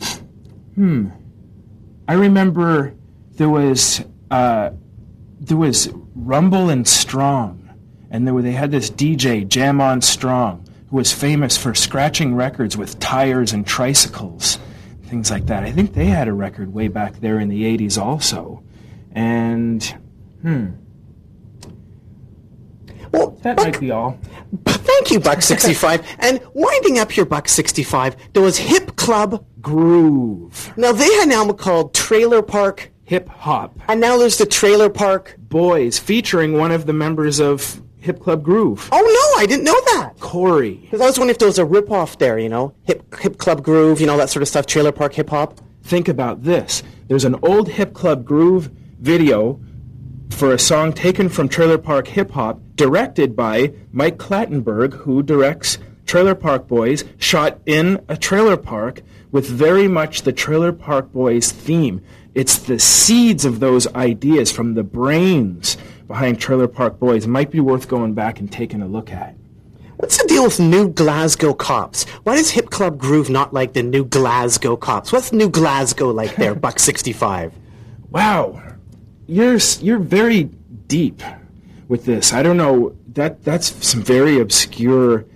remember there was Rumble and Strong. And they had this DJ, Jam On Strong, who who was famous for scratching records with tires and tricycles, things like that. I think they had a record way back there in the 80s also. And, Well, that might be all. Thank you, Buck 65. And winding up your Buck 65, there was Hip Club Groove. Now, they had an album called Trailer Park Hip Hop. And now there's the Trailer Park Boys, featuring one of the members of Hip Club Groove. Oh, no, I didn't know that. Corey. Because I was wondering if there was a rip-off there, Hip Club Groove, that sort of stuff, Trailer Park Hip Hop. Think about this. There's an old Hip Club Groove video for a song taken from Trailer Park Hip Hop, directed by Mike Clattenburg, who directs Trailer Park Boys, shot in a trailer park with very much the Trailer Park Boys theme. It's the seeds of those ideas from the brains behind Trailer Park Boys. It might be worth going back and taking a look at. What's the deal with New Glasgow Cops? Why does Hip Club Groove not like the New Glasgow Cops? What's New Glasgow like there, Buck 65? Wow. You're very deep with this. I don't know. That's some very obscure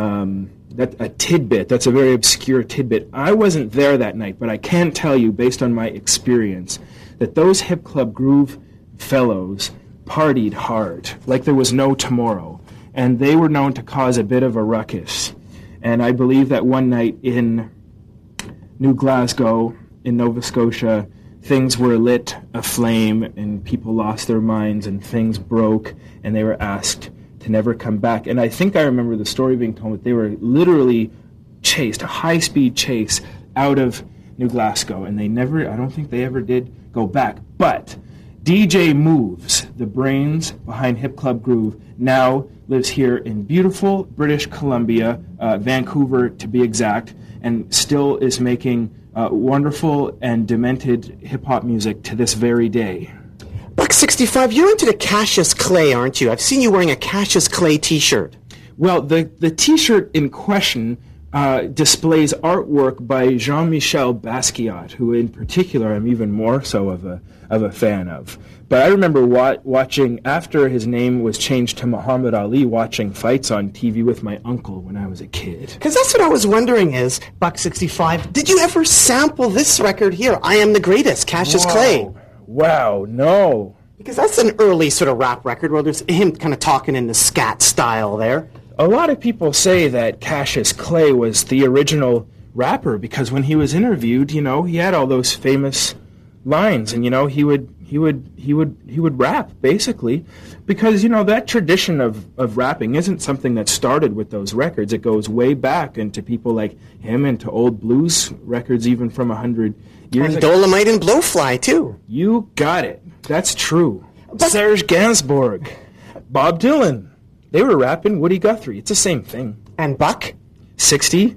a tidbit. That's a very obscure tidbit. I wasn't there that night, but I can tell you, based on my experience, that those Hip Club Groove fellows partied hard, like there was no tomorrow, and they were known to cause a bit of a ruckus. And I believe that one night in New Glasgow, in Nova Scotia, things were lit aflame, and people lost their minds, and things broke, and they were asked to never come back. And I think I remember the story being told that they were literally chased, a high-speed chase out of New Glasgow, and I don't think they ever did go back. But DJ Moves, the brains behind Hip Club Groove, now lives here in beautiful British Columbia, Vancouver to be exact, and still is making wonderful and demented hip-hop music to this very day. Buck 65, you're into the Cassius Clay, aren't you? I've seen you wearing a Cassius Clay t-shirt. Well, the t-shirt in question displays artwork by Jean-Michel Basquiat, who in particular I'm even more so of a fan of. But I remember watching, after his name was changed to Muhammad Ali, watching fights on TV with my uncle when I was a kid. Because that's what I was wondering is, Buck 65, did you ever sample this record here, I Am the Greatest, Cassius Clay? Wow, no. Because that's an early sort of rap record where there's him kind of talking in the scat style there. A lot of people say that Cassius Clay was the original rapper because when he was interviewed, he had all those famous lines, and he would rap basically, because that tradition of rapping isn't something that started with those records. It goes way back into people like him, into old blues records even from 100 years ago. Dolomite and Blowfly too. You got it. That's true. Serge Gainsbourg, Bob Dylan. They were rapping Woody Guthrie. It's the same thing. And Buck? 60?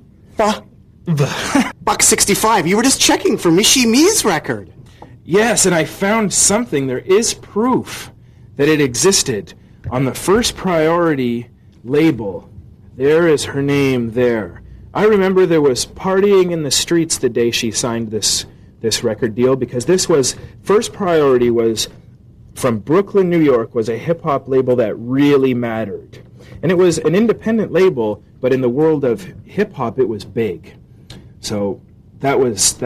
Buck 65. You were just checking for Michie Me's record. Yes, and I found something. There is proof that it existed on the First Priority label. There is her name there. I remember there was partying in the streets the day she signed this record deal, because this was, First Priority was from Brooklyn, New York, was a hip-hop label that really mattered. And it was an independent label, but in the world of hip-hop, it was big. So that was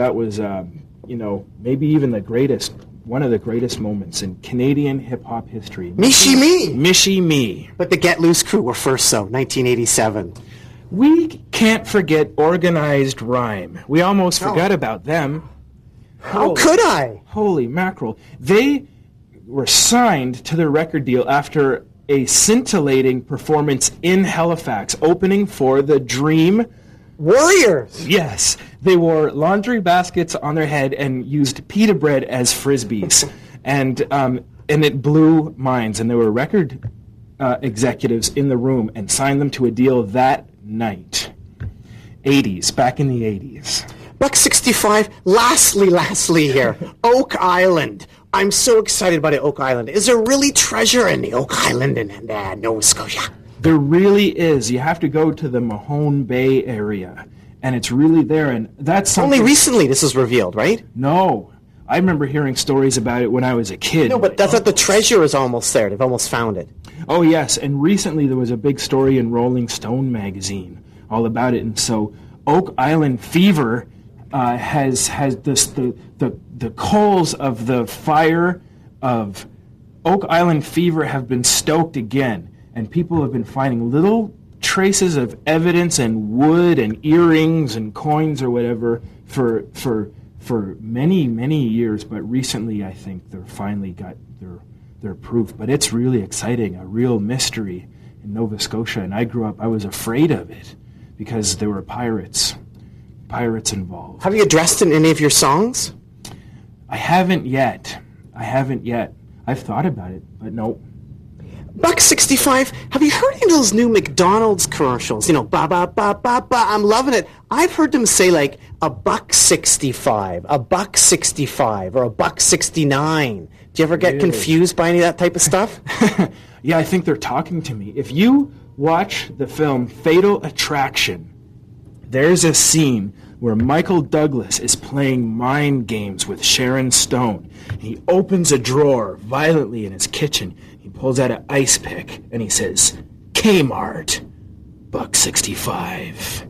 maybe even one of the greatest moments in Canadian hip-hop history. Michie Me! Michie Me. But the Get Loose crew were first, 1987. We can't forget Organized Rhyme. We almost forgot about them. How could I? Holy mackerel. They were signed to their record deal after a scintillating performance in Halifax, opening for the Dream Warriors. Yes. They wore laundry baskets on their head and used pita bread as frisbees. and it blew minds. And there were record executives in the room and signed them to a deal that night. 80s, back in the 80s. Buck 65, lastly here, Oak Island. I'm so excited about it, Oak Island. Is there really treasure in the Oak Island in Nova Scotia? There really is. You have to go to the Mahone Bay area, and it's really there. And that's something. Only recently this was revealed, right? No. I remember hearing stories about it when I was a kid. No, but I thought the treasure is almost there. They've almost found it. Oh, yes. And recently there was a big story in Rolling Stone magazine all about it. And so Oak Island fever has this the coals of the fire of Oak Island fever have been stoked again, and people have been finding little traces of evidence and wood and earrings and coins or whatever for many years. But recently, I think they're finally got their proof. But it's really exciting, a real mystery in Nova Scotia. And I was afraid of it because there were pirates involved. Have you addressed it in any of your songs? I haven't yet. I've thought about it, but no. Buck65, have you heard any of those new McDonald's commercials? You know, ba ba ba ba ba. I'm loving it. I've heard them say like $1.65, $1.65, or $1.69. Do you ever get confused by any of that type of stuff? Yeah, I think they're talking to me. If you watch the film Fatal Attraction, there's a scene where Michael Douglas is playing mind games with Sharon Stone. He opens a drawer violently in his kitchen. He pulls out an ice pick, and he says, Kmart, $1.65.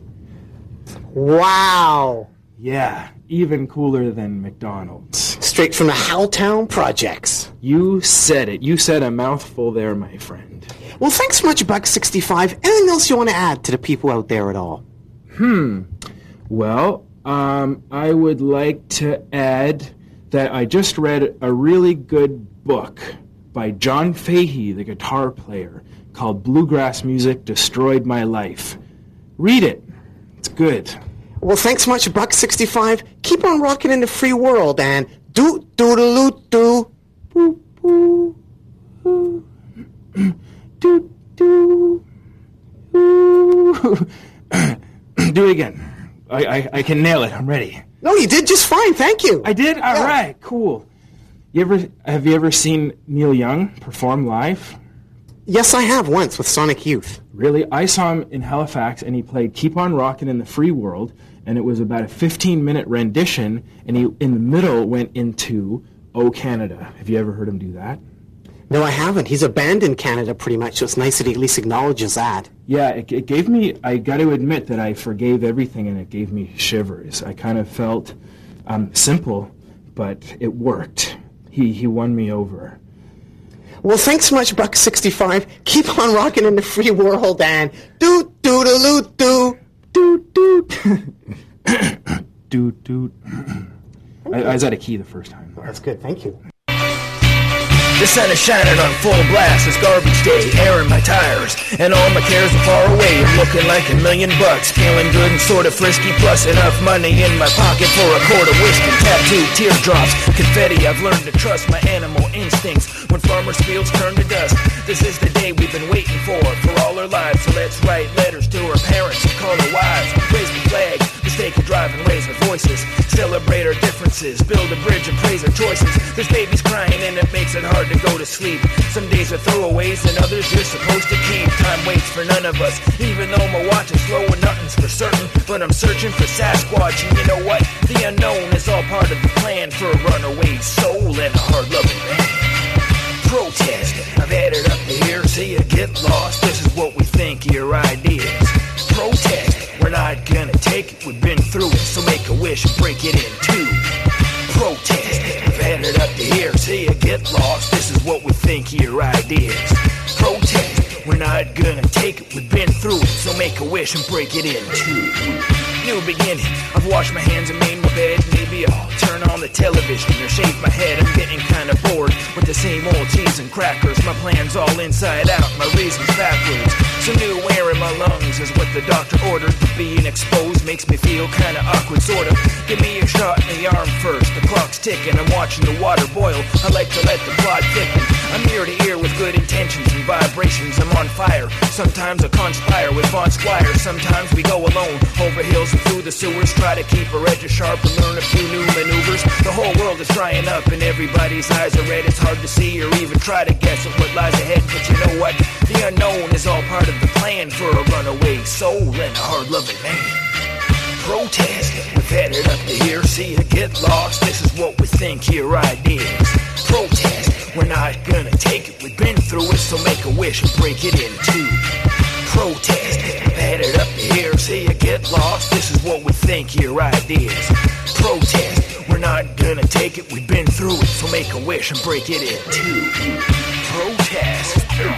Wow. Yeah, even cooler than McDonald's. Straight from the Howtown Projects. You said it. You said a mouthful there, my friend. Well, thanks so much, Buck65. Anything else you want to add to the people out there at all? Well, I would like to add that I just read a really good book by John Fahey, the guitar player, called Bluegrass Music Destroyed My Life. Read it. It's good. Well, thanks so much, Buck65. Keep on rocking in the free world, and do-do-do-do-do. Boo-boo. Do-do. Do it again. I can nail it. I'm ready. No, you did just fine. Thank you. I did? All right. Cool. Have you ever seen Neil Young perform live? Yes, I have once with Sonic Youth. Really? I saw him in Halifax, and he played Keep On Rockin' in the Free World, and it was about a 15-minute rendition, and he, in the middle, went into O Canada. Have you ever heard him do that? No, I haven't. He's abandoned Canada pretty much, so it's nice that he at least acknowledges that. Yeah, it gave me, I got to admit that I forgave everything, and it gave me shivers. I kind of felt simple, but it worked. He won me over. Well, thanks so much, Buck65. Keep on rocking in the free world, and do-do-do-do-do. Do-do. Do-do. I was out of key the first time. That's good. Thank you. The sun is shining on full blast, it's garbage day, airing my tires, and all my cares are far away. I'm looking like $1 million, feeling good and sort of frisky, plus enough money in my pocket for a quart of whiskey. Tattooed teardrops, confetti, I've learned to trust my animal instincts when farmers' fields turn to dust. This is the day we've been waiting for all our lives, so let's write letters to our parents and call our wives. Raise the flag, mistake a drive and raise our voices, celebrate our differences, build a bridge and praise our choices. This baby's crying and it makes it hard to go to sleep. Some days are throwaways and others you're supposed to keep. Time waits for none of us, even though my watch is slow and nothing's for certain. But I'm searching for Sasquatch, and you know what? The unknown is all part of the plan for a runaway soul and a hard-loving man. Protest, I've had it up to here, see you get lost. This is what we think of your ideas. Protest, we're not gonna take it, we've been through it, so make a wish and break it in two. Protest, I've had it up to here, see you get lost. This is what we think of your ideas. Protest, we're not gonna take it, we've been through it, so make a wish and break it in two. New beginning, I've washed my hands and made my bed. Maybe I'll turn on the television or shave my head. I'm getting kinda bored with the same old cheese and crackers. My plans all inside out, my reasons backwards. Some new air in my lungs is what the doctor ordered. Being exposed makes me feel kinda awkward, sorta. Give me a shot in the arm first, the clock's ticking. I'm watching the water boil, I like to let the plot thicken. I'm ear to ear with good intentions and vibrations, I'm on fire. Sometimes I conspire with Von Squire. Sometimes we go alone, over hills and through the sewers. Try to keep our edges sharp and learn a few new maneuvers. The whole world is drying up and everybody's eyes are red. It's hard to see or even try to guess at what lies ahead. But you know what? The unknown is all part of the plan for a runaway soul and a hard-loving man. Protest, we've had it up to here, see you get lost. This is what we think your ideas. Protest, we're not gonna take it, we've been through it, so make a wish and break it in two. Protest, we've had it up to here, see get lost, this is what we think your ideas. Protest, we're not gonna take it, we've been through it, so make a wish and break it in two. Protest.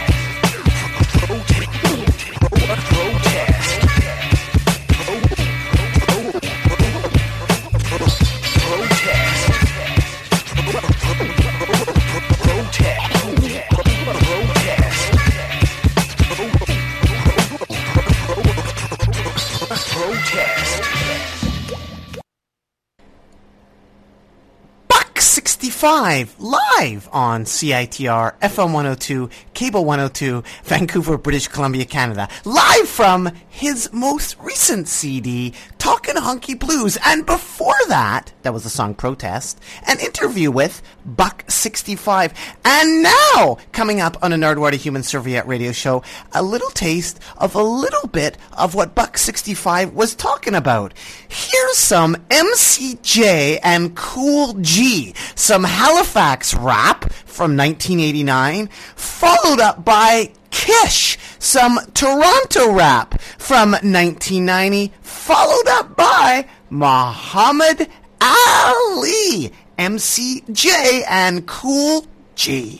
Buck 65 live on CITR FM 102, Cable 102, Vancouver, British Columbia, Canada. Live from his most recent CD, Talkin' Hunky Blues. And before that was the song Protest, an interview with Buck 65. And now, coming up on a Nardwuar Human Serviette radio show, a little taste of a little bit of what Buck 65 was talking about. Here's some MCJ and Cool G, some Halifax rap from 1989, followed up by Kish, some Toronto rap from 1990, followed up by Muhammad Ali, MCJ and Cool G.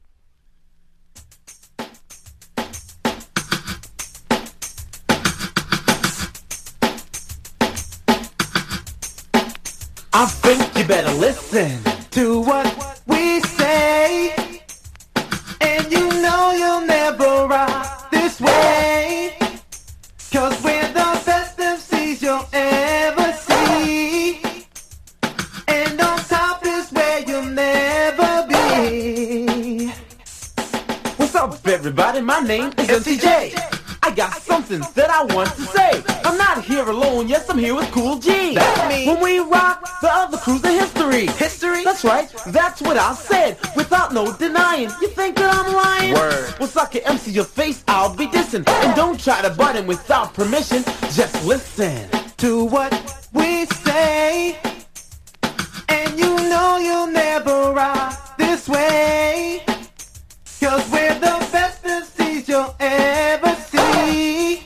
I think you better listen to what we say, and you know you'll never rock this way, 'cause we're the best MCs you'll ever see, and on top is where you'll never be. What's up, everybody? My name is MCJ. I got something that I want to say. I'm not here alone, yes, I'm here with Cool G. That's me. When we rock, the other crew's a history. History? That's right, that's what I said, without no denying. You think that I'm lying? Word. Well, suck your MC your face, I'll be dissing. And don't try to butt in without permission, just listen to what we say, and you know you'll never rock this way, 'cause we're the best MCs you'll ever see,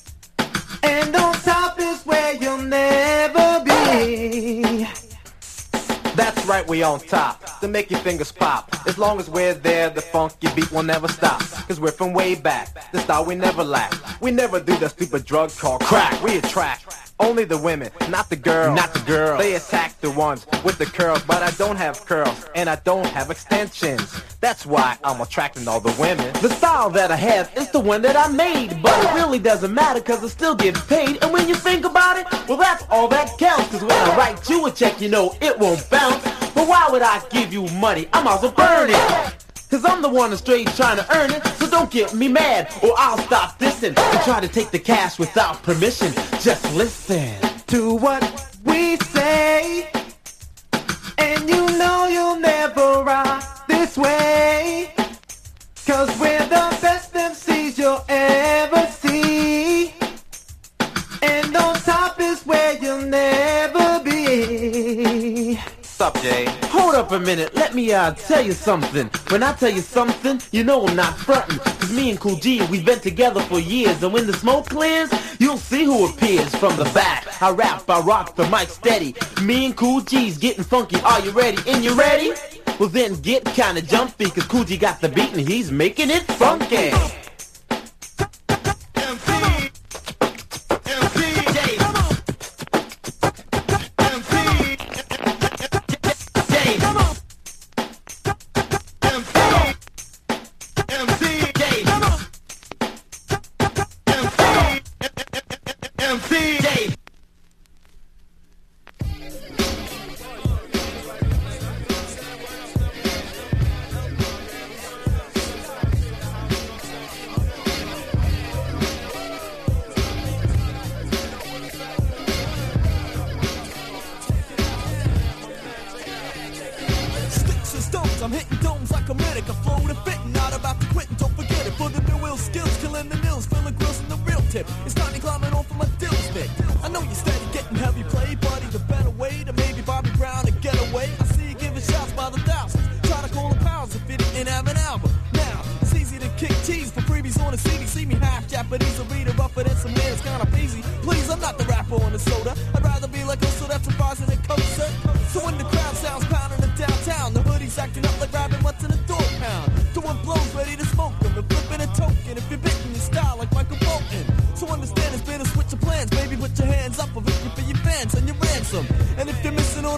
and on top is where you'll never be. That's right, we on top, to make your fingers pop. As long as we're there, the funky beat will never stop, 'cause we're from way back, the style we never lack. We never do the stupid drug called crack. We attract only the women, not the girls. Not the girls. They attack the ones with the curls, but I don't have curls, and I don't have extensions. That's why I'm attracting all the women. The style that I have is the one that I made, but it really doesn't matter, 'cause I still get paid. And when you think about it, well, that's all that counts, 'cause when I write you a check, you know it won't bounce. But why would I give you money? I might as well burn it, 'cause I'm the one that's straight trying to earn it. So don't get me mad, or I'll stop dissing and try to take the cash without permission. Just listen to what we say, and you know you'll never rock this way, 'cause we're the best MCs you'll ever see, and on top is where you'll never be. What's up, Jay? Hold up a minute, let me tell you something. When I tell you something, you know I'm not frontin', 'cause me and Cool G, we've been together for years, and when the smoke clears, you'll see who appears from the back. I rap, I rock the mic steady. Me and Cool G's getting funky, are you ready? And you ready? Well then get kinda jumpy, 'cause Cool G got the beat and he's making it funky.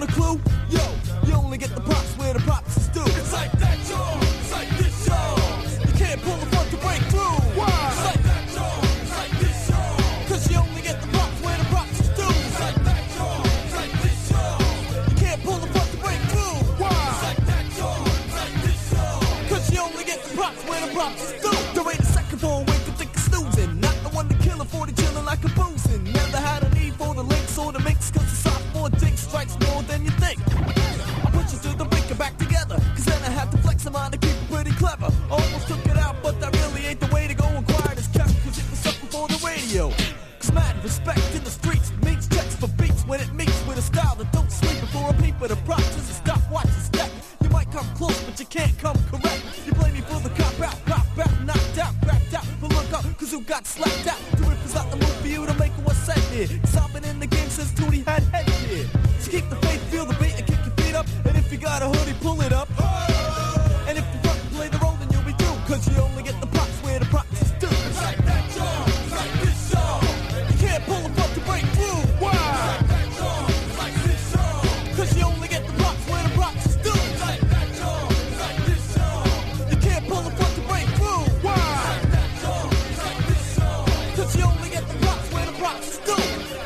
want a clue? Yo, you only get the props where the props is due. It's like that, y'all. It's like this, y'all. You can't pull the front to break through. Why? It's like that, y'all. It's like this, y'all. Cause you only get the props where the props is due. It's like that, y'all. It's like this, y'all. You can't pull the front to break through. Why? It's like that, y'all. It's like this, y'all. Cause you only get the props where the props is due. There ain't a second for a wake to think of snoozing. Not the one to kill a 40 chillin' like a boozing. Never had a need for the links or the mix. Cause the sophomore dink strikes more than you think. I put you through the rink and back together. Cause then I had to flex a mind to keep it pretty clever. Almost took it out, but that really ain't the way to go. Acquired is kept cause it was something for the radio. Cause mad respect in the streets means checks for beats when it meets with a style that don't sleep before a peep of the props is a stopwatch and step. You might come close, but you can't come correct. You blame me for the cop out, knocked out, cracked out. But look up, cause who got slapped out? The rippers out the move for you to make what's said here. Cause I've been in the game since Tootie had head here. So keep the faith, feel the beat, and kick your feet up. And if you got a hoodie, pull it up. And if you fucking play the role, then you'll be through. Cause you only get the props where the props is due. It's like that, y'all. It's like this, y'all. You can't pull a front to break through. Why? It's like that, y'all. It's like this, y'all. Cause you only get the props where the props is due. It's like that, y'all. It's like this, y'all. You can't pull a front to break through. Why? It's like that, y'all. It's like this, y'all. Cause you only get the props where the props is due.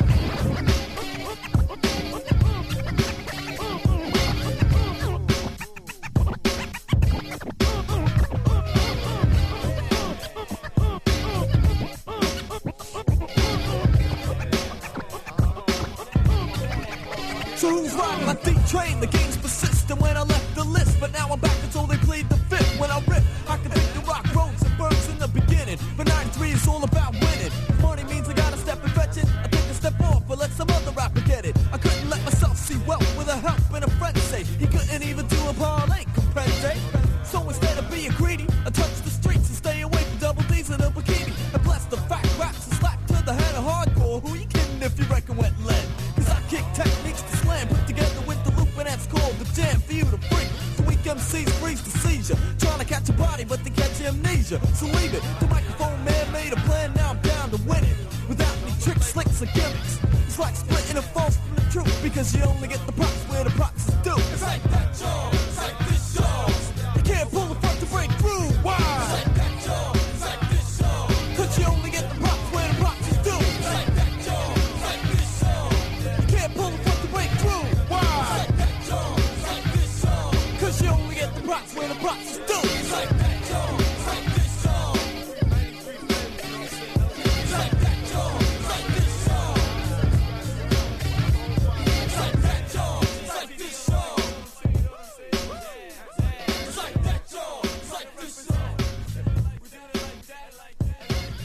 So who's riding my D-train? The game's persistent when I left the list. But now I'm back until they played the fifth. When I rip, I can pick the rock roads and birds in the beginning. But 93 is all about winning. If money means I gotta step and fetch it, I take a step off but let some other rapper get it. I couldn't let myself see wealth with a help and a friend say he couldn't even do a parlay, comprende? So instead of being greedy, I touch the streets and stay away from double D's in a bikini. And bless the fat raps and slap to the head of hardcore. Who you kidding if you reckon wet lead? Cause I kick techniques to slam, put together with the loop, and that's called the jam for you to freak. So weak MCs freeze the seizure, trying to catch a body, but they catch amnesia. So leave it, the microphone man made a plan, now I'm down to win it. Without any tricks, slicks, or gimmicks. It's like splitting a false from the truth, because you only get the props where the props is due. It's like that, y'all. It's like this, y'all. You can't pull the front to break through. Why? It's like that, y'all. It's like this, y'all. Cause you only get the props where the props is due. It's like that, y'all. It's like this, y'all. You can't pull the front to break through. Why? It's like that, y'all. It's like this, y'all. Cause you only get the props where the props is due. It's like that, y'all. It's like this, y'all. It's like that, y'all. It's like this, y'all. It's like that, y'all. It's like this, y'all. It's like that, y'all. It's like this, y'all. We did it like that, like that.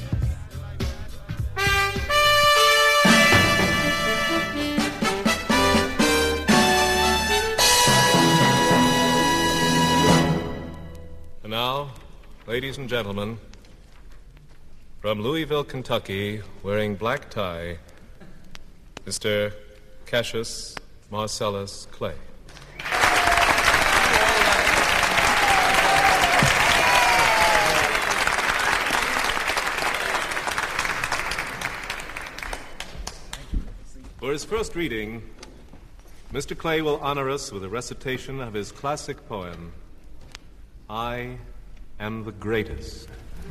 And now, ladies and gentlemen, from Louisville, Kentucky, wearing black tie, Mr. Cassius Marcellus Clay. For his first reading, Mr. Clay will honor us with a recitation of his classic poem, I Am the Greatest.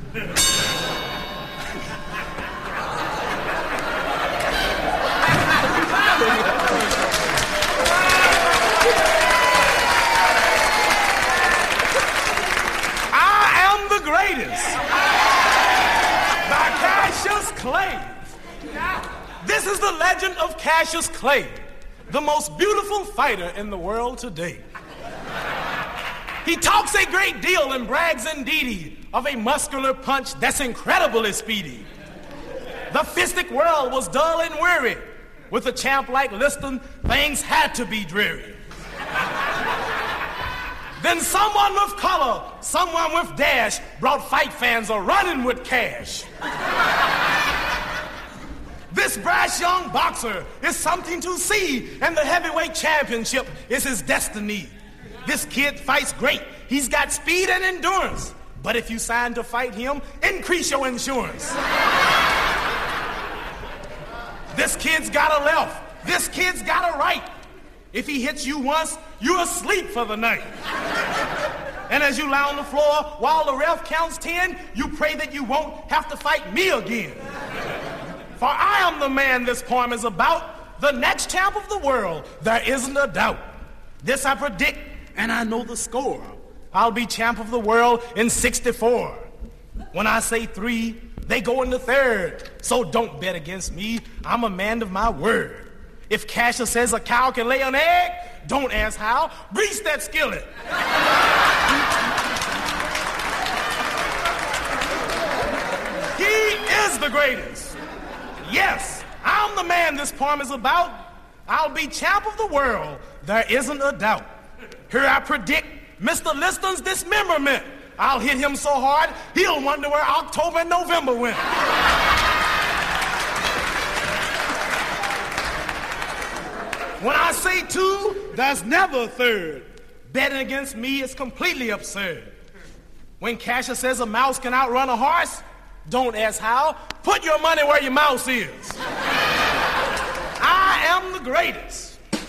I Am the Greatest by Cassius Clay. This is the legend of Cassius Clay, the most beautiful fighter in the world today. He talks a great deal and brags indeedy of a muscular punch that's incredibly speedy. The fistic world was dull and weary. With a champ like Liston, things had to be dreary. Then someone with color, someone with dash, brought fight fans a running with cash. This brash young boxer is something to see, and the heavyweight championship is his destiny. This kid fights great. He's got speed and endurance. But if you sign to fight him, increase your insurance. This kid's got a left. This kid's got a right. If he hits you once, you're asleep for the night. And as you lie on the floor while the ref counts 10, you pray that you won't have to fight me again. For I am the man this poem is about, the next champ of the world, there isn't a doubt. This I predict, and I know the score. I'll be champ of the world in 64. When I say 3, they go in the 3rd. So don't bet against me, I'm a man of my word. If Cassius says a cow can lay an egg, don't ask how, grease that skillet. He is the greatest. Yes, I'm the man this poem is about. I'll be champ of the world, there isn't a doubt. Here I predict Mr. Liston's dismemberment. I'll hit him so hard, he'll wonder where October and November went. When I say 2, there's never a 3rd. Betting against me is completely absurd. When Cassius says a mouse can outrun a horse, don't ask how. Put your money where your mouse is. I am the greatest.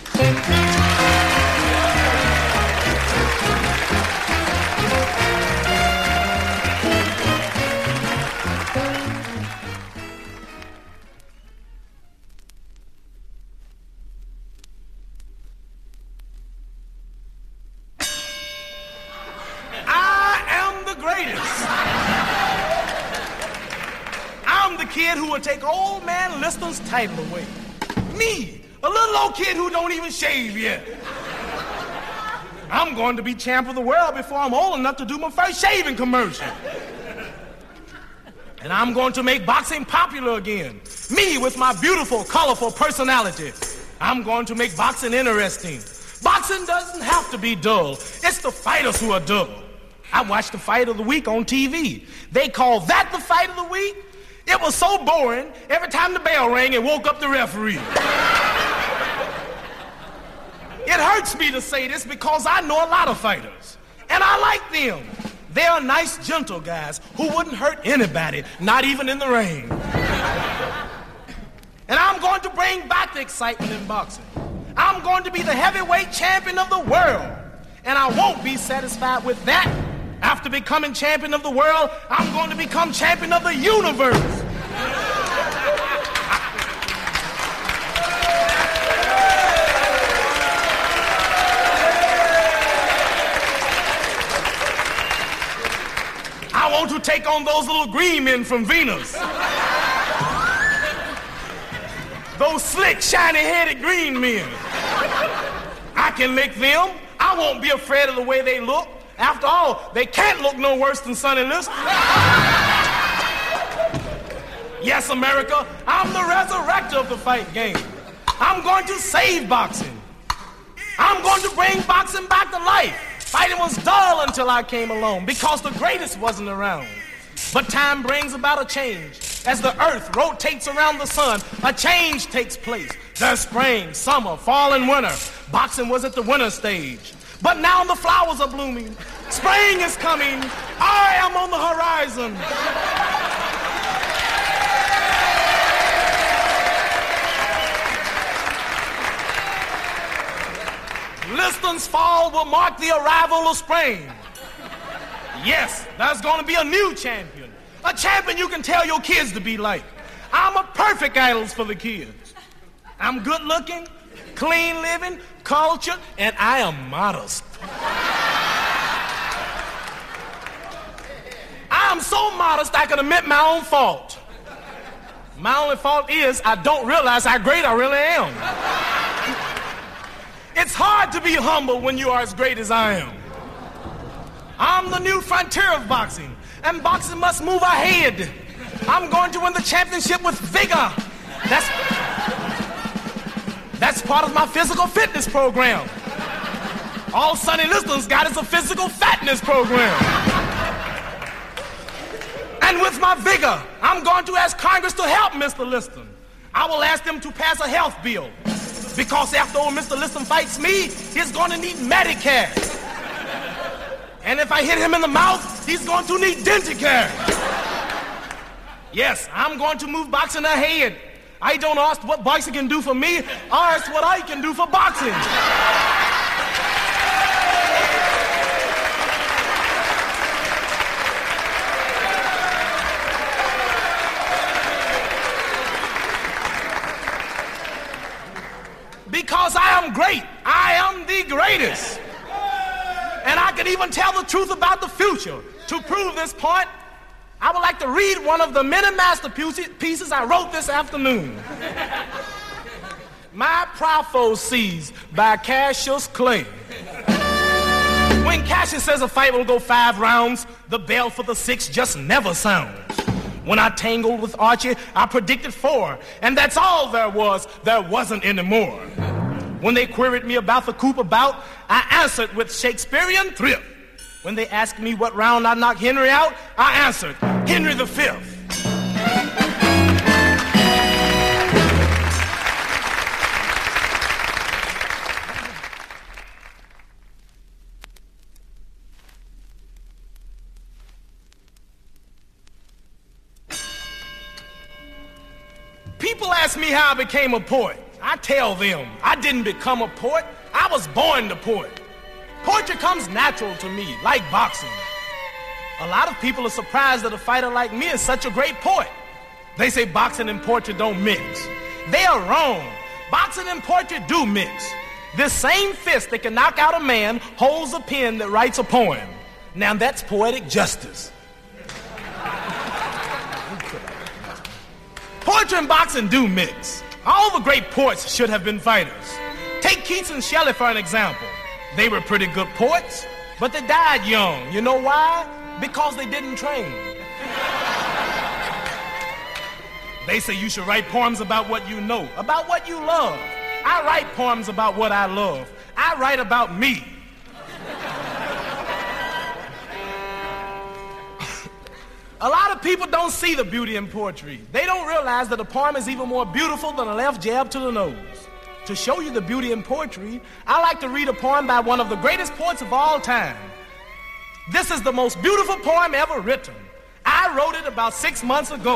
I'm the kid who would take old man Liston's title away. Me, a little old kid who don't even shave yet. I'm going to be champ of the world before I'm old enough to do my first shaving commercial. And I'm going to make boxing popular again. Me with my beautiful, colorful personality. I'm going to make boxing interesting. Boxing doesn't have to be dull. It's the fighters who are dull. I watched the fight of the week on TV. They called that the fight of the week. It was so boring, every time the bell rang, it woke up the referee. It hurts me to say this because I know a lot of fighters, and I like them. They are nice, gentle guys who wouldn't hurt anybody, not even in the ring. And I'm going to bring back the excitement in boxing. I'm going to be the heavyweight champion of the world, and I won't be satisfied with that. After becoming champion of the world, I'm going to become champion of the universe. I want to take on those little green men from Venus. Those slick, shiny-headed green men. I can lick them. I won't be afraid of the way they look. After all, they can't look no worse than Sonny Liston. Yes, America, I'm the resurrector of the fight game. I'm going to save boxing. I'm going to bring boxing back to life. Fighting was dull until I came along because the greatest wasn't around. But time brings about a change. As the earth rotates around the sun, a change takes place. There's spring, summer, fall, and winter. Boxing was at the winter stage. But now the flowers are blooming. Spring is coming. I am on the horizon. Liston's fall will mark the arrival of spring. Yes, there's going to be a new champion. A champion you can tell your kids to be like. I'm a perfect idol for the kids. I'm good looking, clean living, cultured, and I am modest. I'm so modest I can admit my own fault. My only fault is I don't realize how great I really am. It's hard to be humble when you are as great as I am. I'm the new frontier of boxing, and boxing must move ahead. I'm going to win the championship with vigor. That's part of my physical fitness program. All Sonny Liston's got is a physical fatness program. And with my vigor, I'm going to ask Congress to help Mr. Liston. I will ask them to pass a health bill. Because after old Mr. Liston fights me, he's going to need Medicare. And if I hit him in the mouth, he's going to need Denticare. Yes, I'm going to move boxing ahead. I don't ask what boxing can do for me, I ask what I can do for boxing. Because I am great. I am the greatest. And I can even tell the truth about the future. To prove this point, I would like to read one of the many masterpieces I wrote this afternoon. My Prophecies by Cassius Clay. When Cassius says a fight will go 5 rounds, the bell for the 6th just never sounds. When I tangled with Archie, I predicted 4, and that's all there was. There wasn't any more. When they queried me about the Cooper bout, I answered with Shakespearean thrift. When they asked me what round I knocked Henry out, I answered, Henry V. People ask me how I became a poet. I tell them, I didn't become a poet. I was born the poet. Poetry comes natural to me, like boxing. A lot of people are surprised that a fighter like me is such a great poet. They say boxing and poetry don't mix. They are wrong. Boxing and poetry do mix. This same fist that can knock out a man holds a pen that writes a poem. Now that's poetic justice. Poetry and boxing do mix. All the great poets should have been fighters. Take Keats and Shelley for an example. They were pretty good poets, but they died young. You know why? Because they didn't train. They say you should write poems about what you know, about what you love. I write poems about what I love. I write about me. A lot of people don't see the beauty in poetry. They don't realize that a poem is even more beautiful than a left jab to the nose. To show you the beauty in poetry, I like to read a poem by one of the greatest poets of all time. This is the most beautiful poem ever written. I wrote it about 6 months ago.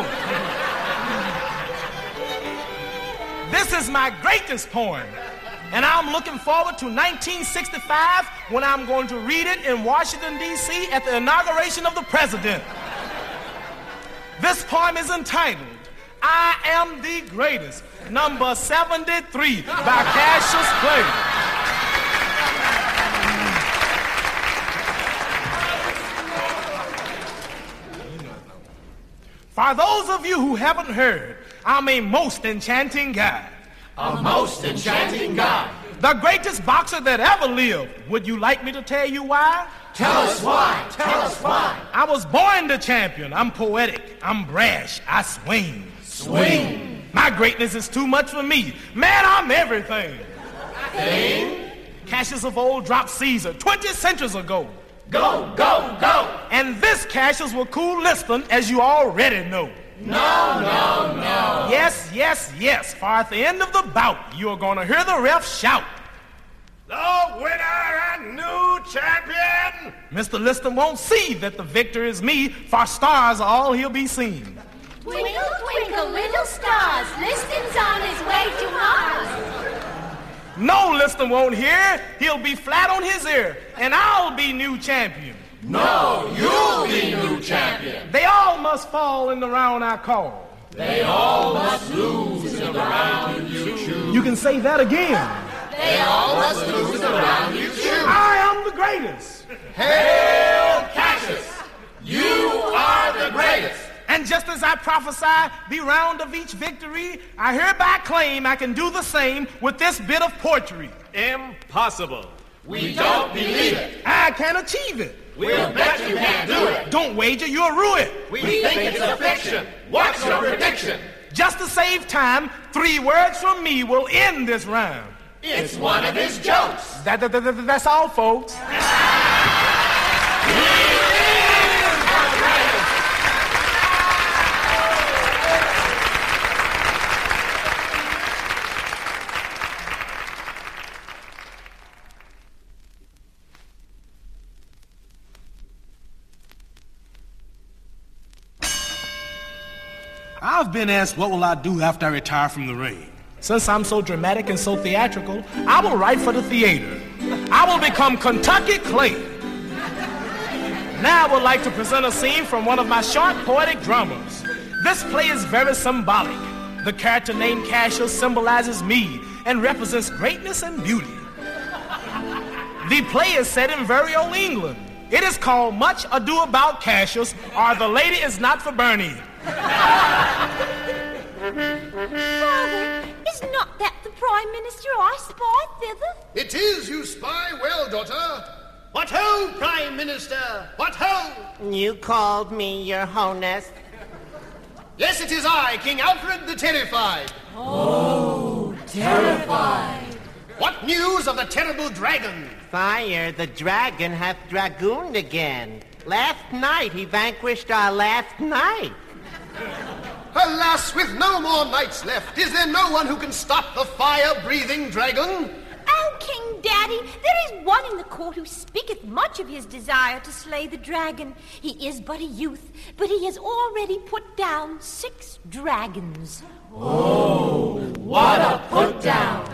This is my greatest poem. And I'm looking forward to 1965 when I'm going to read it in Washington, D.C. at the inauguration of the president. This poem is entitled, I Am the Greatest, number 73 by Cassius Clay. For those of you who haven't heard, I'm a most enchanting guy. A most enchanting guy. The greatest boxer that ever lived. Would you like me to tell you why? Tell us why. Tell us why. I was born the champion. I'm poetic. I'm brash. I swing. Swing. My greatness is too much for me. Man, I'm everything. Thing. Cassius of old dropped Caesar 20 centuries ago. Go, go, go. And this Cassius will cool Liston, as you already know. No, no, no. Yes, yes, yes. For at the end of the bout, you are going to hear the ref shout, the winner and new champion! Mr. Liston won't see that the victor is me, for stars are all he'll be seen. Twinkle, twinkle, little stars, Liston's on his way to Mars. No, Liston won't hear. He'll be flat on his ear, and I'll be new champion. No, you'll be new champion. They all must fall in the round I call. They all must lose in the round you choose. You can say that again. They all must lose in the round you choose. I am the greatest. Hail Cassius! You are the greatest. And just as I prophesy the round of each victory, I hereby claim I can do the same with this bit of poetry. Impossible. We don't believe it. I can achieve it. We'll bet you can't do it. Don't wager, you'll rue it. We think it's a fiction. What's your prediction? Just to save time, 3 words from me will end this round. It's one of his jokes. That's all, folks. I've been asked what will I do after I retire from the ring. Since I'm so dramatic and so theatrical, I will write for the theater. I will become Kentucky Clay. Now I would like to present a scene from one of my short poetic dramas. This play is very symbolic. The character named Cassius symbolizes me and represents greatness and beauty. The play is set in very old England. It is called Much Ado About Cassius, or The Lady Is Not for Burning. Father, is not that the Prime Minister I spy thither? It is, you spy well, daughter. What ho, Prime Minister? What ho? You called me, Your Highness. Yes, it is I, King Alfred the Terrified. Oh, terrified. What news of the terrible dragon? Sire, the dragon hath dragooned again. Last night he vanquished our last knight. Alas, with no more knights left, is there no one who can stop the fire-breathing dragon? Oh, King Daddy, there is one in the court who speaketh much of his desire to slay the dragon. He is but a youth, but he has already put down 6 dragons. Oh, what a put down!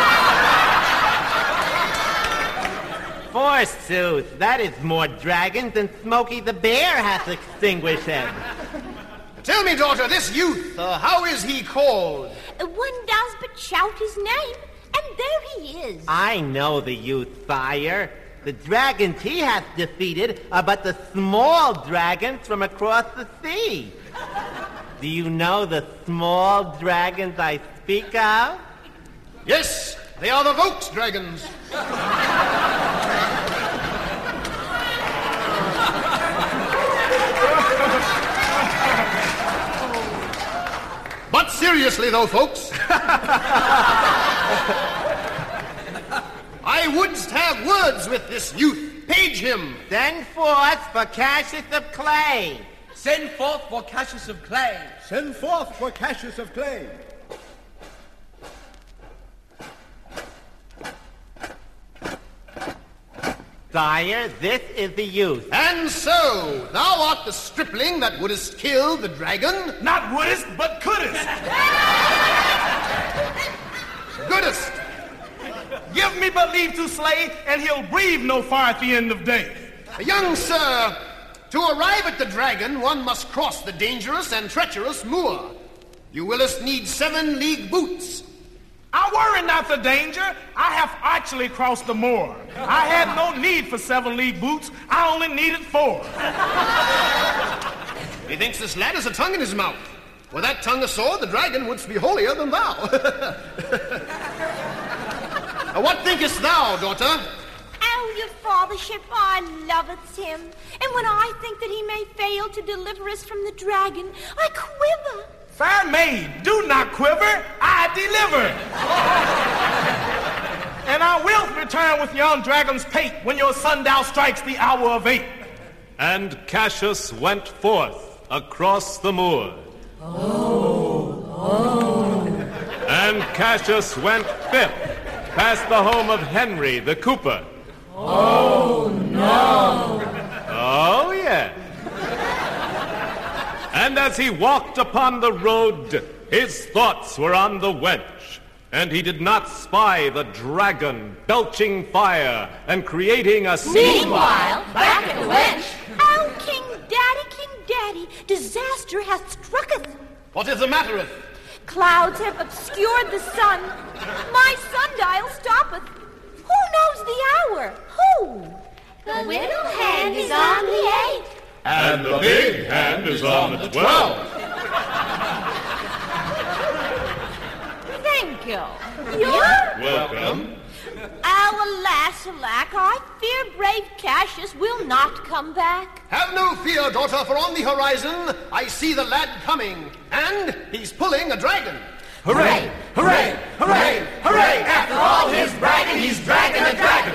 Forsooth, that is more dragons than Smokey the Bear hath extinguished them. Tell me, daughter, this youth, how is he called? One does but shout his name, and there he is. I know the youth, sire. The dragons he hath defeated are but the small dragons from across the sea. Do you know the small dragons I speak of? Yes, they are the Vokes dragons. But seriously, though, folks, I would have words with this youth. Page him. Send forth for Cassius of Clay. Send forth for Cassius of Clay. Send forth for Cassius of Clay. Sire, this is the youth. And so, thou art the stripling that wouldest kill the dragon? Not wouldest, but couldest. Goodest. Give me but leave to slay, and he'll breathe no fire at the end of day. Young sir, to arrive at the dragon, one must cross the dangerous and treacherous moor. You willest need 7-league boots. I worry not the danger. I have actually crossed the moor. I had no need for 7-league boots. I only needed 4. He thinks this lad has a tongue in his mouth. Were that tongue a sword, the dragon wouldst be holier than thou. What thinkest thou, daughter? Oh, your fathership, I loveth him. And when I think that he may fail to deliver us from the dragon, I quiver. Fair maid, do not quiver, I deliver. And I will return with yon dragon's pate when your sundial strikes the hour of 8. And Cassius went forth across the moor. And Cassius went 5th, past the home of Henry the Cooper. Oh, no. Oh, yes. And as he walked upon the road, his thoughts were on the wench, and he did not spy the dragon belching fire and creating a scene. Meanwhile, back at the wench. Oh, King Daddy, disaster hath strucketh. What is the matter? Clouds have obscured the sun. My sundial stoppeth. Who knows the hour? Who? The little hand is on the 8. And the big hand is on the 12. Thank you. Welcome. Alas, alack, I fear brave Cassius will not come back. Have no fear, daughter, for on the horizon I see the lad coming, and he's pulling a dragon. Hooray! Hooray! Hooray! Hooray! After all his bragging, he's dragging a dragon.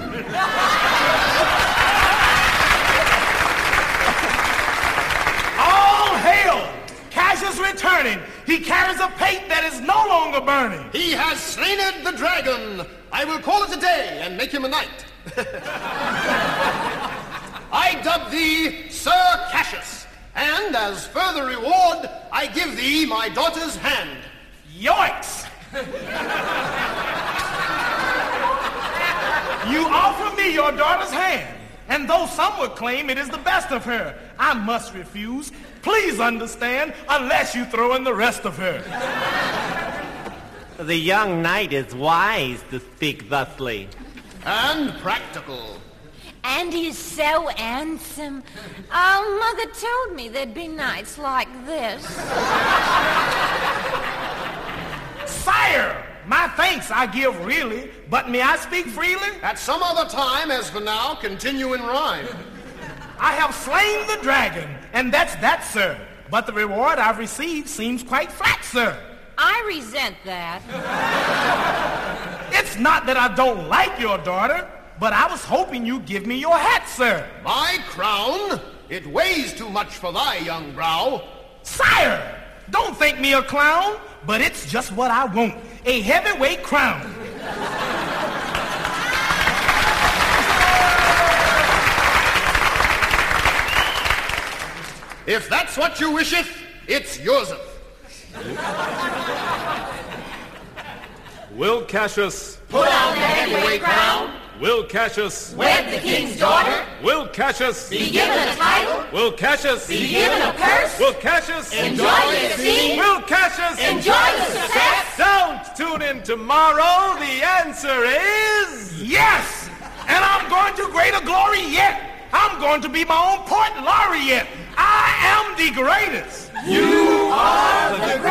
All hail! Cassius returning. He carries a pate that is no longer burning. He has slain the dragon. I will call it a day and make him a knight. I dub thee Sir Cassius, and as further reward, I give thee my daughter's hand. Yoicks! You offer me your daughter's hand, and though some would claim it is the best of her, I must refuse. Please understand, unless you throw in the rest of her. The young knight is wise to speak thusly. And practical. And he's so handsome. Mother told me there'd be nights like this. Sire, my thanks I give really, but may I speak freely? At some other time, as for now, continue in rhyme. I have slain the dragon, and that's that, sir. But the reward I've received seems quite flat, sir. I resent that. It's not that I don't like your daughter, but I was hoping you'd give me your hat, sir. My crown? It weighs too much for thy young brow. Sire, don't think me a clown, but it's just what I want. A heavyweight crown. If that's what you wisheth, it's yourseth. Will Cassius put on the heavyweight crown? Will Cassius wed the king's daughter? Will Cassius be given a title? Will Cassius be given a purse? Will Cassius enjoy the esteem? Will Cassius enjoy the success? Don't tune in tomorrow. The answer is yes! And I'm going to greater glory yet. I'm going to be my own poet laureate. I am the greatest. You are the greatest.